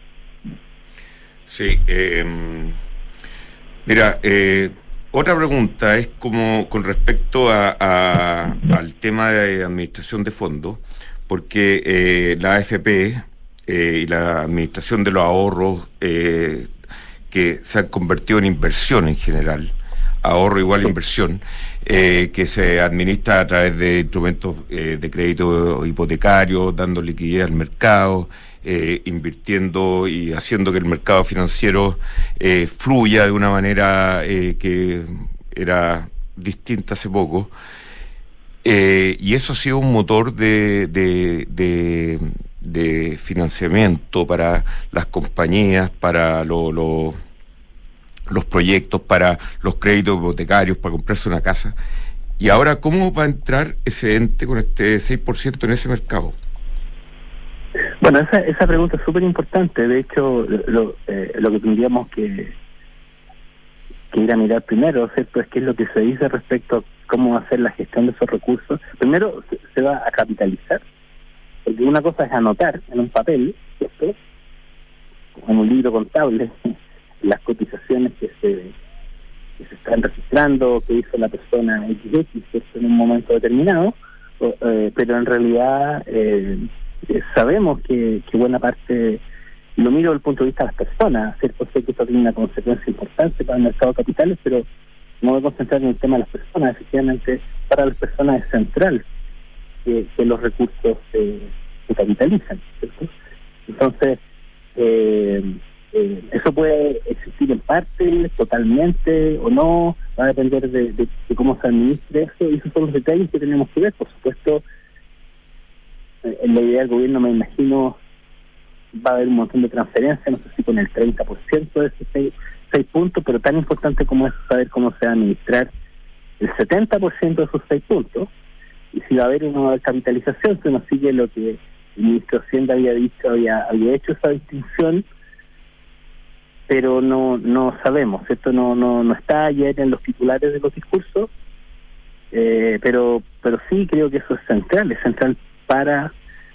Sí, eh, mira, eh, otra pregunta es como con respecto a, a, al tema de administración de fondos, porque eh, la A F P eh, y la administración de los ahorros eh, que se han convertido en inversión en general, ahorro igual inversión, eh, que se administra a través de instrumentos eh, de crédito hipotecario, dando liquidez al mercado, eh, invirtiendo y haciendo que el mercado financiero eh, fluya de una manera eh, que era distinta hace poco. Eh, y eso ha sido un motor de, de, de, de financiamiento para las compañías, para lo, lo, los proyectos, para los créditos hipotecarios, para comprarse una casa. Y ahora, ¿cómo va a entrar ese ente con este seis por ciento en ese mercado? Bueno, esa, esa pregunta es súper importante. De hecho, lo, eh, lo que tendríamos que, que ir a mirar primero, ¿cierto?, es qué es lo que se dice respecto a cómo va a ser la gestión de esos recursos. Primero, se, se va a capitalizar, porque una cosa es anotar en un papel, ¿cierto?, en un libro contable, las cotizaciones que se, que se están registrando, que hizo la persona equis equis, ¿cierto?, en un momento determinado, o, eh, pero en realidad eh, eh, sabemos que, que buena parte, lo miro desde el punto de vista de las personas, ¿cierto? Sé que esto tiene una consecuencia importante para el mercado de capitales, pero me voy a concentrar en el tema de las personas. Efectivamente, para las personas es central que, que los recursos se, se capitalizan, ¿cierto? Entonces, eh, eh, eso puede existir en parte, totalmente o no, va a depender de, de, de cómo se administre eso, y esos son los detalles que tenemos que ver. Por supuesto, en la idea del gobierno, me imagino, va a haber un montón de transferencias, no sé si con el treinta por ciento de esos seis, seis puntos, pero tan importante como es saber cómo se va a administrar el setenta por ciento de esos seis puntos, y si va a haber una capitalización, si uno sigue lo que el ministro de Hacienda había dicho, había, había hecho esa distinción, pero no no sabemos, ¿cierto? No no no está ayer en los titulares de los discursos, eh, pero pero sí creo que eso es central, es central para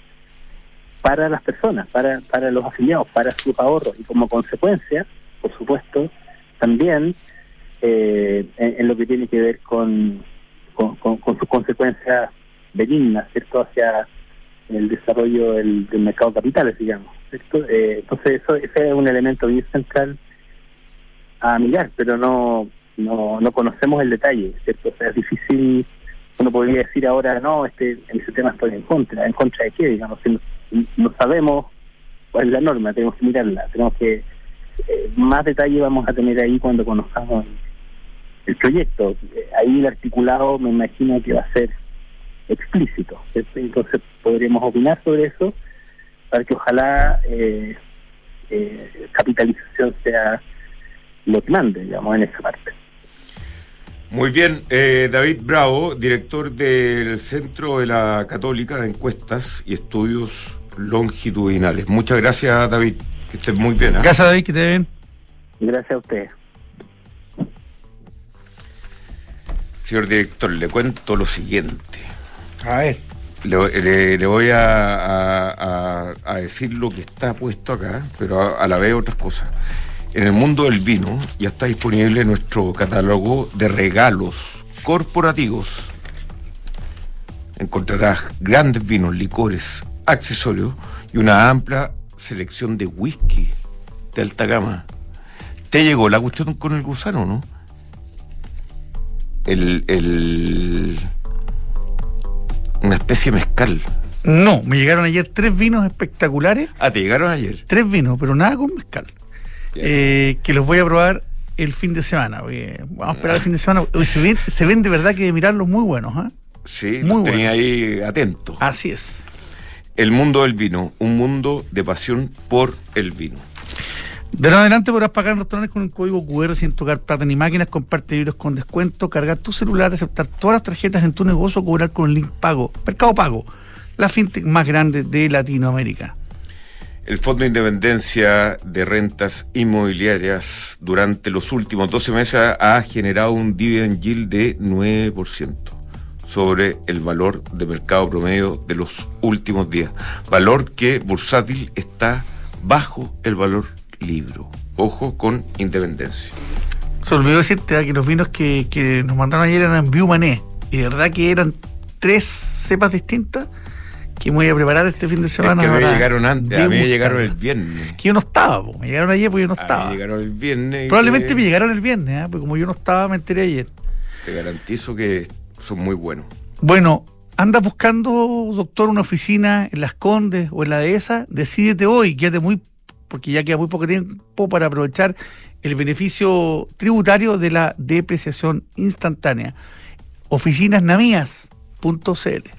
para las personas, para para los afiliados, para sus ahorros, y como consecuencia, por supuesto, también eh, en, en lo que tiene que ver con, con, con, con sus consecuencias benignas, ¿cierto?, hacia el desarrollo del, del mercado de capitales, digamos, ¿cierto? Eh, entonces eso ese es un elemento bien central a mirar, pero no no no conocemos el detalle, ¿cierto? O sea, es difícil, uno podría decir ahora, no, este en ese tema estoy en contra. ¿En contra de qué? Digamos, si no, no sabemos cuál es la norma, tenemos que mirarla, tenemos que eh, más detalle vamos a tener ahí cuando conozcamos el, el proyecto. Ahí el articulado me imagino que va a ser explícito, ¿cierto? Entonces podremos opinar sobre eso para que ojalá eh, eh, capitalización sea lo que mande, digamos, en esa parte. Muy bien, eh, David Bravo, director del Centro de la Católica de Encuestas y Estudios Longitudinales. Muchas gracias, David, que estés muy bien. ¿eh? Gracias, David, que te bien. Gracias a ustedes. Señor director, le cuento lo siguiente. A ver. Le, le, le voy a, a, a, a decir lo que está puesto acá, pero a, a la vez otras cosas. En el mundo del vino ya está disponible nuestro catálogo de regalos corporativos. Encontrarás grandes vinos, licores, accesorios y una amplia selección de whisky de alta gama. ¿Te llegó la cuestión con el gusano, no? El... el una especie de mezcal. No, me llegaron ayer tres vinos espectaculares. Ah, ¿te llegaron ayer? Tres vinos, pero nada con mezcal. Eh, que los voy a probar el fin de semana. Porque vamos a esperar el fin de semana. Hoy se ven, se ven de verdad que de mirarlos muy buenos, ¿eh? Sí, muy los tenía bueno. ahí atento. Así es. El mundo del vino, un mundo de pasión por el vino. De ahora en adelante podrás pagar en restaurantes con un código cu erre sin tocar plata ni máquinas, comparte libros con descuento, cargar tu celular, aceptar todas las tarjetas en tu negocio o cobrar con el link Pago. Mercado Pago, la fintech más grande de Latinoamérica. El Fondo de Independencia de Rentas Inmobiliarias durante los últimos doce meses ha generado un dividend yield de nueve por ciento. sobre el valor de mercado promedio de los últimos días. Valor que bursátil está bajo el valor libro. Ojo con Independencia. Se olvidó decirte que los vinos que, que nos mandaron ayer eran Viumané, y de verdad que eran tres cepas distintas que me voy a preparar este fin de semana. Es que a mí para llegaron antes, a mí degustar. llegaron el viernes. Que yo no estaba, po. Me llegaron ayer porque yo no A estaba. mí llegaron el viernes. Probablemente que... me llegaron el viernes, ¿eh? Porque como yo no estaba, me enteré ayer. Te garantizo que son muy buenos. Bueno, andas buscando, doctor, una oficina en Las Condes o en la Dehesa, decídete hoy, quédate muy, porque ya queda muy poco tiempo para aprovechar el beneficio tributario de la depreciación instantánea. oficinas namías punto c l.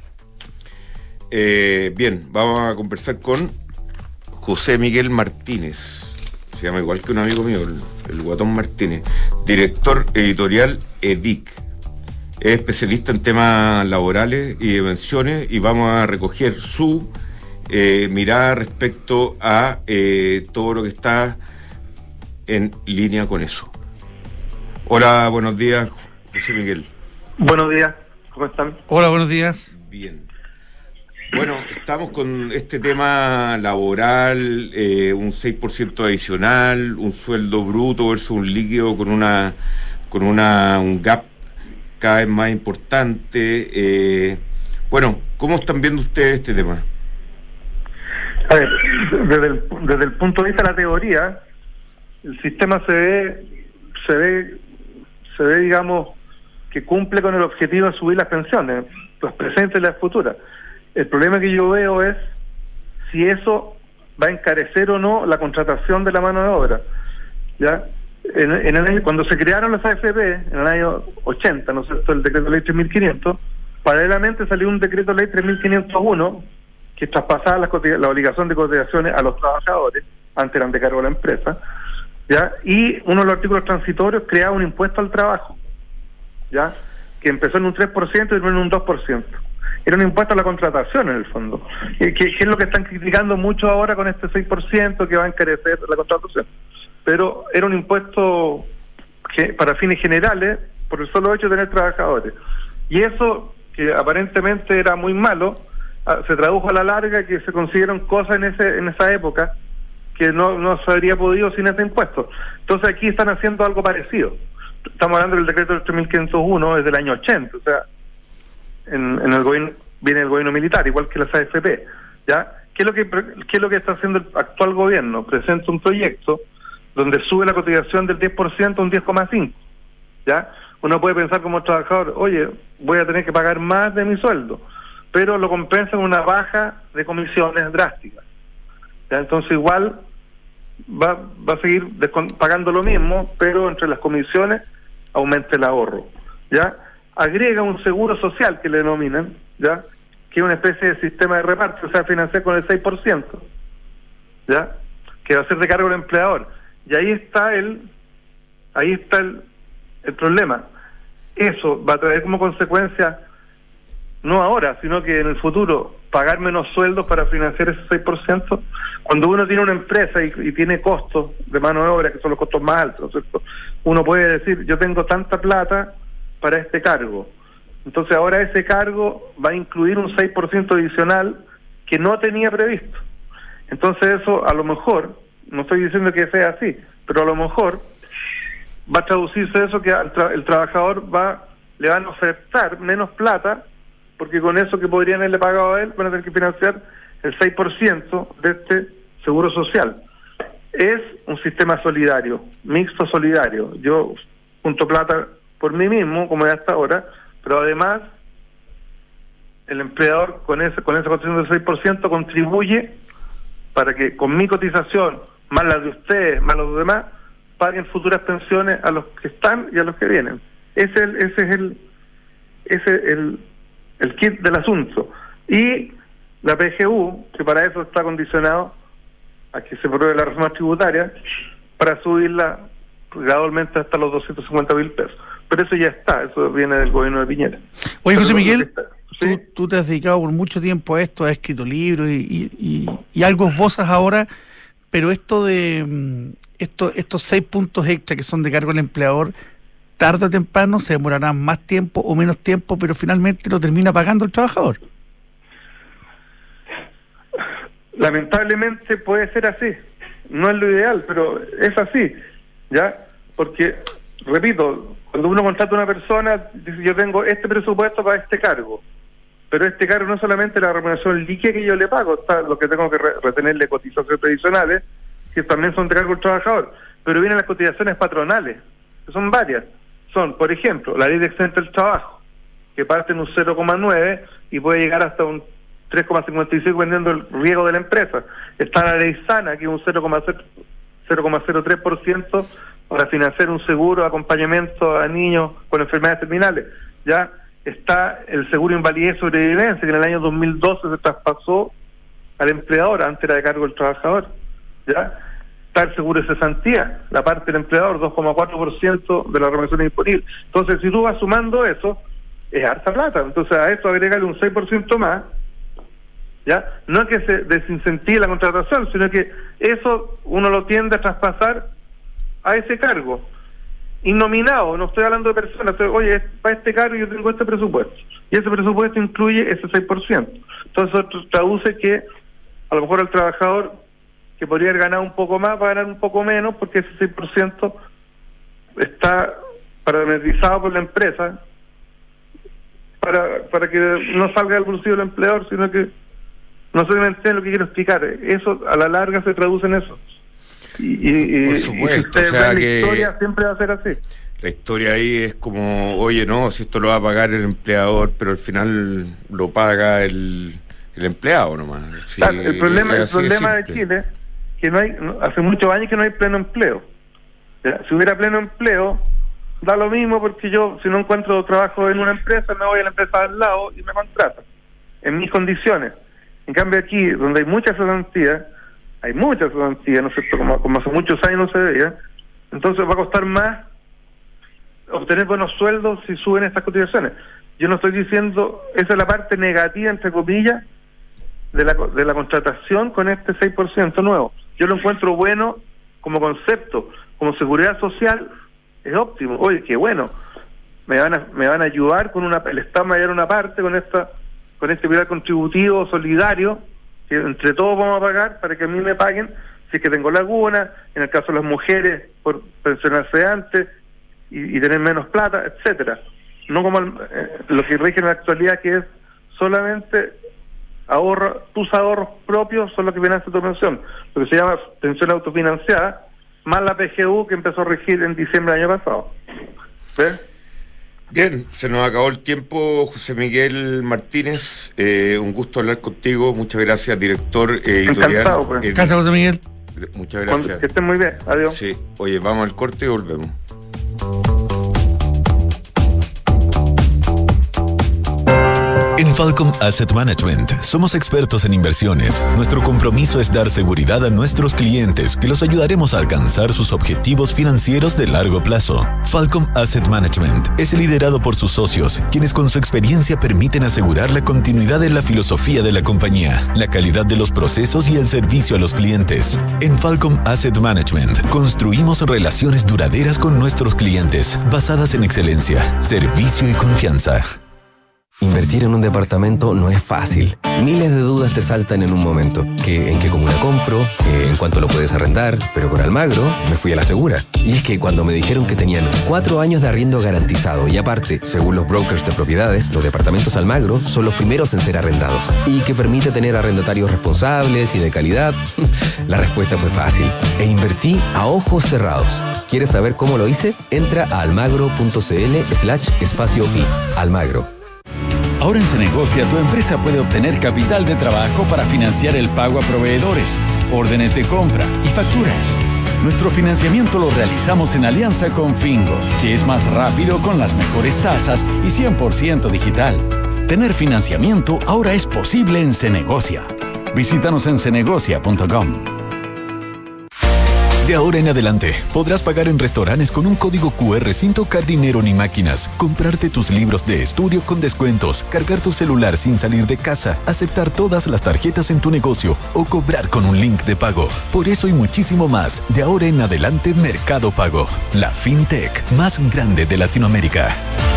Eh, bien, vamos a conversar con José Miguel Martínez. Se llama igual que un amigo mío, el, el Guatón Martínez, director editorial E D I C. Es especialista en temas laborales y de pensiones, y vamos a recoger su eh, mirada respecto a eh, todo lo que está en línea con eso. Hola, buenos días, José Miguel. Buenos días, ¿cómo están? Hola, buenos días. Bien. Bueno, estamos con este tema laboral, eh, un seis por ciento adicional, un sueldo bruto versus un líquido con una con una un gap cada vez más importante. Eh, bueno, ¿cómo están viendo ustedes este tema? A ver, desde el, desde el punto de vista de la teoría, el sistema se ve, se ve, se ve, digamos, que cumple con el objetivo de subir las pensiones, las presentes y las futuras. El problema que yo veo es si eso va a encarecer o no la contratación de la mano de obra. ¿Ya? En, en el año, cuando se crearon las A F P, en el año ochenta, ¿no es cierto?, el decreto ley tres mil quinientos, paralelamente salió un decreto ley tres mil quinientos uno que traspasaba la, la obligación de cotizaciones a los trabajadores, antes eran de cargo de la empresa, ¿ya? Y uno de los artículos transitorios creaba un impuesto al trabajo, ¿ya?, que empezó en un tres por ciento y terminó en un dos por ciento. Era un impuesto a la contratación, en el fondo, que, que es lo que están criticando mucho ahora con este seis por ciento que va a encarecer la contratación. Pero era un impuesto que para fines generales, por el solo hecho de tener trabajadores. Y eso, que aparentemente era muy malo, se tradujo a la larga que se consiguieron cosas en ese en esa época que no, no se habría podido sin ese impuesto. Entonces aquí están haciendo algo parecido. Estamos hablando del decreto del tres mil quinientos uno, es del año ochenta, o sea, en, en el gobierno viene el gobierno militar, igual que las A F P, ¿ya? ¿Qué es lo que qué es lo que está haciendo el actual gobierno? Presenta un proyecto donde sube la cotización del diez por ciento a un diez coma cinco por ciento, ¿ya? Uno puede pensar como trabajador, oye, voy a tener que pagar más de mi sueldo, pero lo compensa con una baja de comisiones drásticas, ¿ya? Entonces igual va, va a seguir pagando lo mismo, pero entre las comisiones aumenta el ahorro, ¿ya? Agrega un seguro social que le denominan, ¿ya?, que es una especie de sistema de reparto, o sea, financiar con el seis por ciento, ¿ya?, que va a ser de cargo del empleador. Y ahí está el ahí está el, el problema. Eso va a traer como consecuencia, no ahora, sino que en el futuro, pagar menos sueldos para financiar ese seis por ciento. Cuando uno tiene una empresa y, y tiene costos de mano de obra, que son los costos más altos, ¿no es cierto?, uno puede decir, yo tengo tanta plata para este cargo. Entonces ahora ese cargo va a incluir un seis por ciento adicional que no tenía previsto. Entonces eso a lo mejor, no estoy diciendo que sea así, pero a lo mejor va a traducirse eso que el, tra el trabajador va le van a ofertar menos plata, porque con eso que podrían haberle pagado a él van a tener que financiar el seis por ciento de este seguro social. Es un sistema solidario, mixto solidario. Yo junto plata por mí mismo, como es hasta ahora, pero además el empleador con ese con esa cotización del seis por ciento contribuye para que con mi cotización, más las de ustedes, más los demás, paguen futuras pensiones a los que están y a los que vienen. Ese es el, ese es el, ese es el, el kit del asunto. Y la P G U, que para eso está condicionado a que se apruebe la reforma tributaria, para subirla gradualmente hasta los doscientos cincuenta mil pesos. Pero eso ya está, eso viene del gobierno de Piñera. Oye, José Miguel, ¿sí? tú, tú te has dedicado por mucho tiempo a esto, has escrito libros y, y, y, y algo esbozas ahora, pero esto de esto, estos seis puntos extra que son de cargo del empleador, tarde o temprano se demorará más tiempo o menos tiempo, pero finalmente lo termina pagando el trabajador. Lamentablemente puede ser así, no es lo ideal, pero es así, ¿ya? Porque, repito, cuando uno contrata a una persona, dice yo tengo este presupuesto para este cargo, pero este cargo no es solamente la remuneración líquida que yo le pago, está lo que tengo que re- retenerle cotizaciones previsionales, que también son de cargo del trabajador, pero vienen las cotizaciones patronales, que son varias, son, por ejemplo, la ley de excedente del trabajo, que parte en un cero coma nueve y puede llegar hasta un tres coma cincuenta y cinco dependiendo del riesgo de la empresa. Está la ley sana, que es un cero coma cero tres por ciento para financiar un seguro de acompañamiento a niños con enfermedades terminales. Ya está el seguro invalidez y sobrevivencia, que en el año dos mil doce se traspasó al empleador, antes era de cargo del trabajador. Ya está el seguro de cesantía, la parte del empleador, dos coma cuatro por ciento de la remuneración disponible. Entonces, si tú vas sumando eso, es harta plata. Entonces, a eso agregarle un seis por ciento más, ¿ya? No es que se desincentive la contratación, sino que eso uno lo tiende a traspasar a ese cargo innominado. No estoy hablando de personas, estoy, oye, para este cargo yo tengo este presupuesto y ese presupuesto incluye ese seis por ciento. Entonces eso traduce que a lo mejor el trabajador que podría haber ganado un poco más va a ganar un poco menos, porque ese seis por ciento está parametrizado por la empresa para para que no salga del bolsillo del empleador, sino que no solamente lo que quiero explicar, eso a la larga se traduce en eso. Y, y, Por supuesto, y si ustedes o sea ven que la historia, siempre va a ser así. La historia ahí es como, oye, no, si esto lo va a pagar el empleador, pero al final lo paga el, el empleado nomás. Sí, claro, el problema, el problema de, de Chile es que no hay, no, hace muchos años que no hay pleno empleo. ¿Ya? Si hubiera pleno empleo, da lo mismo, porque yo, si no encuentro trabajo en una empresa, me voy a la empresa al lado y me contratan en mis condiciones. En cambio aquí, donde hay mucha cesantía, hay mucha cesantía, ¿no es cierto?, como, como hace muchos años no se veía, entonces va a costar más obtener buenos sueldos si suben estas cotizaciones. Yo no estoy diciendo, esa es la parte negativa, entre comillas, de la, de la contratación con este seis por ciento nuevo. Yo lo encuentro bueno como concepto, como seguridad social, es óptimo. Oye, qué bueno, me van a, me van a ayudar con una, el Estado me va a ayudar una parte con esta con este pilar contributivo solidario, que entre todos vamos a pagar para que a mí me paguen si es que tengo laguna, en el caso de las mujeres por pensionarse antes y, y tener menos plata, etcétera. No como el, eh, lo que rige en la actualidad, que es solamente ahorro, tus ahorros propios son los que financian tu pensión, lo que se llama pensión autofinanciada, más la P G U que empezó a regir en diciembre del año pasado. ¿Ves? Bien, se nos acabó el tiempo, José Miguel Martínez, eh, un gusto hablar contigo, muchas gracias, director eh, editorial. Encantado, pues. eh, Gracias, José Miguel. Muchas gracias. Cuando, que estén muy bien, adiós. Sí, oye, vamos al corte y volvemos. En Falcom Asset Management somos expertos en inversiones. Nuestro compromiso es dar seguridad a nuestros clientes, que los ayudaremos a alcanzar sus objetivos financieros de largo plazo. Falcom Asset Management es liderado por sus socios, quienes con su experiencia permiten asegurar la continuidad de la filosofía de la compañía, la calidad de los procesos y el servicio a los clientes. En Falcom Asset Management construimos relaciones duraderas con nuestros clientes, basadas en excelencia, servicio y confianza. Invertir en un departamento no es fácil. Miles de dudas te saltan en un momento. ¿Que en qué comuna compro? ¿Que en cuánto lo puedes arrendar? Pero con Almagro me fui a la segura. Y es que cuando me dijeron que tenían cuatro años de arriendo garantizado y aparte, según los brokers de propiedades, los departamentos Almagro son los primeros en ser arrendados y que permite tener arrendatarios responsables y de calidad, la respuesta fue fácil. E invertí a ojos cerrados. ¿Quieres saber cómo lo hice? Entra a almagro.cl slash espacio I. Almagro. Ahora en Cenegocia, tu empresa puede obtener capital de trabajo para financiar el pago a proveedores, órdenes de compra y facturas. Nuestro financiamiento lo realizamos en alianza con Fingo, que es más rápido, con las mejores tasas y cien por ciento digital. Tener financiamiento ahora es posible en Cenegocia. Visítanos en cenegocia punto com. De ahora en adelante, podrás pagar en restaurantes con un código cu erre sin tocar dinero ni máquinas, comprarte tus libros de estudio con descuentos, cargar tu celular sin salir de casa, aceptar todas las tarjetas en tu negocio o cobrar con un link de pago. Por eso y muchísimo más, de ahora en adelante Mercado Pago, la fintech más grande de Latinoamérica.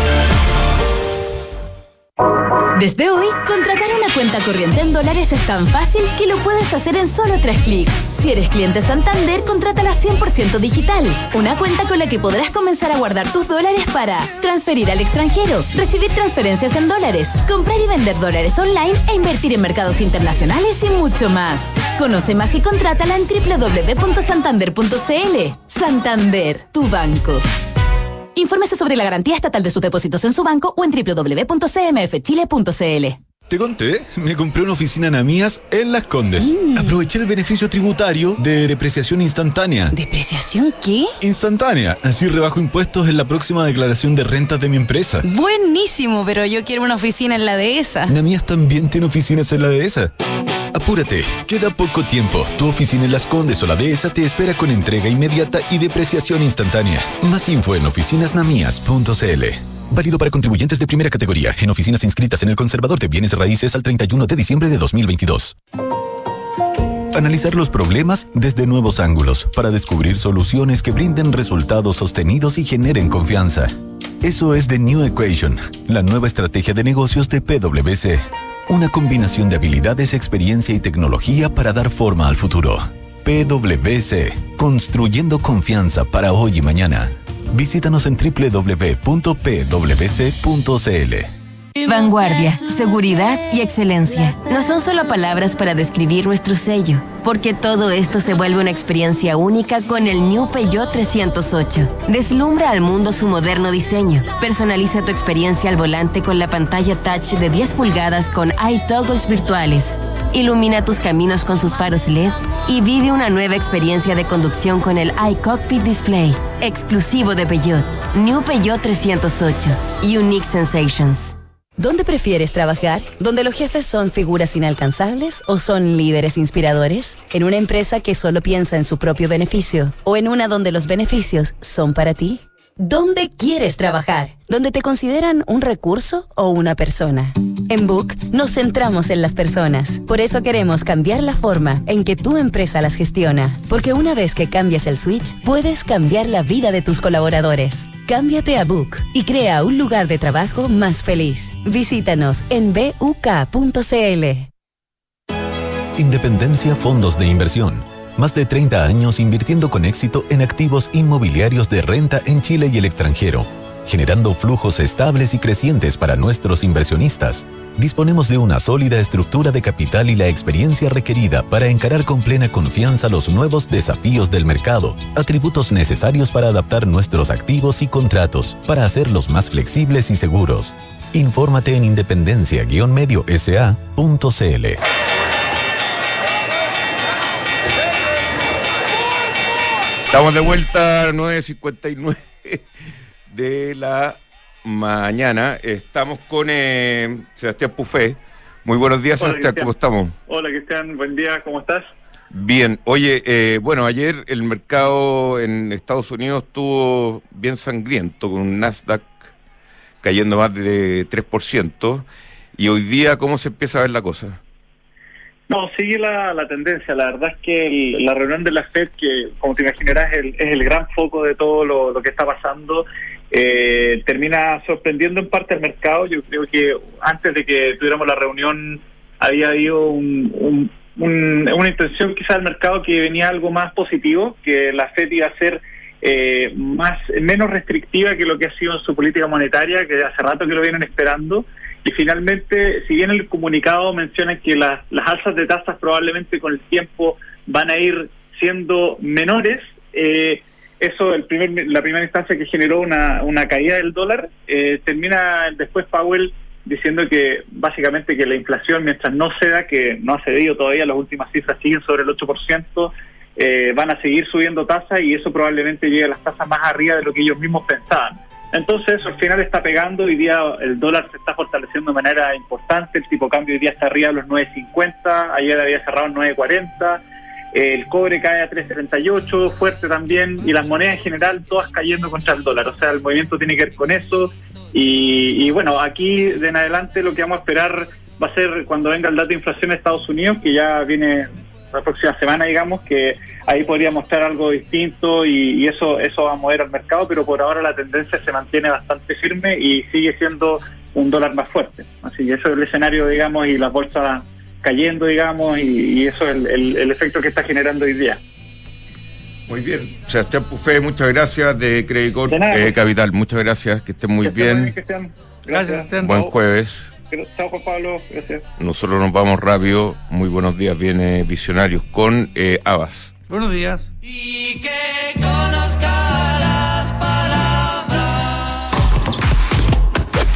Desde hoy, contratar una cuenta corriente en dólares es tan fácil que lo puedes hacer en solo tres clics. Si eres cliente Santander, contrátala cien por ciento digital. Una cuenta con la que podrás comenzar a guardar tus dólares para transferir al extranjero, recibir transferencias en dólares, comprar y vender dólares online e invertir en mercados internacionales y mucho más. Conoce más y contrátala en doble u doble u doble u punto santander punto c l. Santander, tu banco. Infórmese sobre la garantía estatal de sus depósitos en su banco o en doble u doble u doble u punto c m f chile punto c l. Te conté, me compré una oficina Namías en Las Condes. Mm. Aproveché el beneficio tributario de depreciación instantánea. ¿Depreciación qué? Instantánea, así rebajo impuestos en la próxima declaración de rentas de mi empresa. Buenísimo, pero yo quiero una oficina en la dehesa. Namías también tiene oficinas en la dehesa. Apúrate, queda poco tiempo. Tu oficina en Las Condes o la dehesa te espera con entrega inmediata y depreciación instantánea. Más info en oficinas namías punto c l. Válido para contribuyentes de primera categoría en oficinas inscritas en el Conservador de Bienes Raíces al treinta y uno de diciembre de dos mil veintidós. Analizar los problemas desde nuevos ángulos para descubrir soluciones que brinden resultados sostenidos y generen confianza. Eso es The New Equation, la nueva estrategia de negocios de P W C. Una combinación de habilidades, experiencia y tecnología para dar forma al futuro. P W C, construyendo confianza para hoy y mañana. Visítanos en doble u doble u doble u punto p w c punto c l. Vanguardia, seguridad y excelencia. No son solo palabras para describir nuestro sello, porque todo esto se vuelve una experiencia única con el New Peugeot trescientos ocho. Deslumbra al mundo su moderno diseño. Personaliza tu experiencia al volante con la pantalla touch de diez pulgadas con iToggles virtuales. Ilumina tus caminos con sus faros L E D y vive una nueva experiencia de conducción con el iCockpit Display, exclusivo de Peugeot. New Peugeot trescientos ocho. Unique Sensations. ¿Dónde prefieres trabajar? ¿Donde los jefes son figuras inalcanzables o son líderes inspiradores? ¿En una empresa que solo piensa en su propio beneficio? ¿O en una donde los beneficios son para ti? ¿Dónde quieres trabajar? ¿Donde te consideran un recurso o una persona? En Book nos centramos en las personas. Por eso queremos cambiar la forma en que tu empresa las gestiona. Porque una vez que cambias el switch, puedes cambiar la vida de tus colaboradores. Cámbiate a Book y crea un lugar de trabajo más feliz. Visítanos en b u k punto c l. Independencia Fondos de Inversión. Más de treinta años invirtiendo con éxito en activos inmobiliarios de renta en Chile y el extranjero, generando flujos estables y crecientes para nuestros inversionistas. Disponemos de una sólida estructura de capital y la experiencia requerida para encarar con plena confianza los nuevos desafíos del mercado, atributos necesarios para adaptar nuestros activos y contratos, para hacerlos más flexibles y seguros. Infórmate en independencia guion medio s a punto c l. Estamos de vuelta a las nueve cincuenta y nueve de la mañana. Estamos con eh, Sebastián Pufé. Muy buenos días, Hola, Sebastián, Cristian. ¿cómo estamos? Hola, Cristian, buen día, ¿cómo estás? Bien. Oye, eh, bueno, ayer el mercado en Estados Unidos estuvo bien sangriento, con un Nasdaq cayendo más de tres por ciento. Y hoy día, ¿cómo se empieza a ver la cosa? No, sigue la, la tendencia. La verdad es que el, la reunión de la Fed, que como te imaginarás es el, es el gran foco de todo lo, lo que está pasando, eh, termina sorprendiendo en parte al mercado. Yo creo que antes de que tuviéramos la reunión había habido un, un, un, una intención quizá del mercado que venía algo más positivo, que la Fed iba a ser eh, más menos restrictiva que lo que ha sido en su política monetaria, que hace rato que lo vienen esperando. Y finalmente, si bien el comunicado menciona que las, las alzas de tasas probablemente con el tiempo van a ir siendo menores, eh, eso el primer la primera instancia que generó una, una caída del dólar, eh, termina después Powell diciendo que básicamente que la inflación, mientras no ceda, que no ha cedido todavía, las últimas cifras siguen sobre el ocho por ciento, eh, van a seguir subiendo tasas y eso probablemente llegue a las tasas más arriba de lo que ellos mismos pensaban. Entonces, al final está pegando, hoy día el dólar se está fortaleciendo de manera importante, el tipo de cambio hoy día está arriba de los nueve cincuenta, ayer había cerrado en nueve cuarenta, eh, el cobre cae a tres treinta y ocho, fuerte también, y las monedas en general todas cayendo contra el dólar, o sea, el movimiento tiene que ver con eso, y, y bueno, aquí de en adelante lo que vamos a esperar va a ser cuando venga el dato de inflación de Estados Unidos, que ya viene la próxima semana, digamos, que ahí podría mostrar algo distinto y, y eso eso va a mover al mercado, pero por ahora la tendencia se mantiene bastante firme y sigue siendo un dólar más fuerte. Así que eso es el escenario, digamos, y las bolsas cayendo, digamos, y, y eso es el, el, el efecto que está generando hoy día. Muy bien. Sebastián Pufé, muchas gracias, de Credit Corp eh, Capital. Muchas gracias, que estén muy que bien. bien que estén. Gracias, Sebastián. Buen jueves. Chao, Juan Pablo. Gracias. Nosotros nos vamos rápido. Muy buenos días, viene Visionarios con eh, Abbas. Buenos días. Y que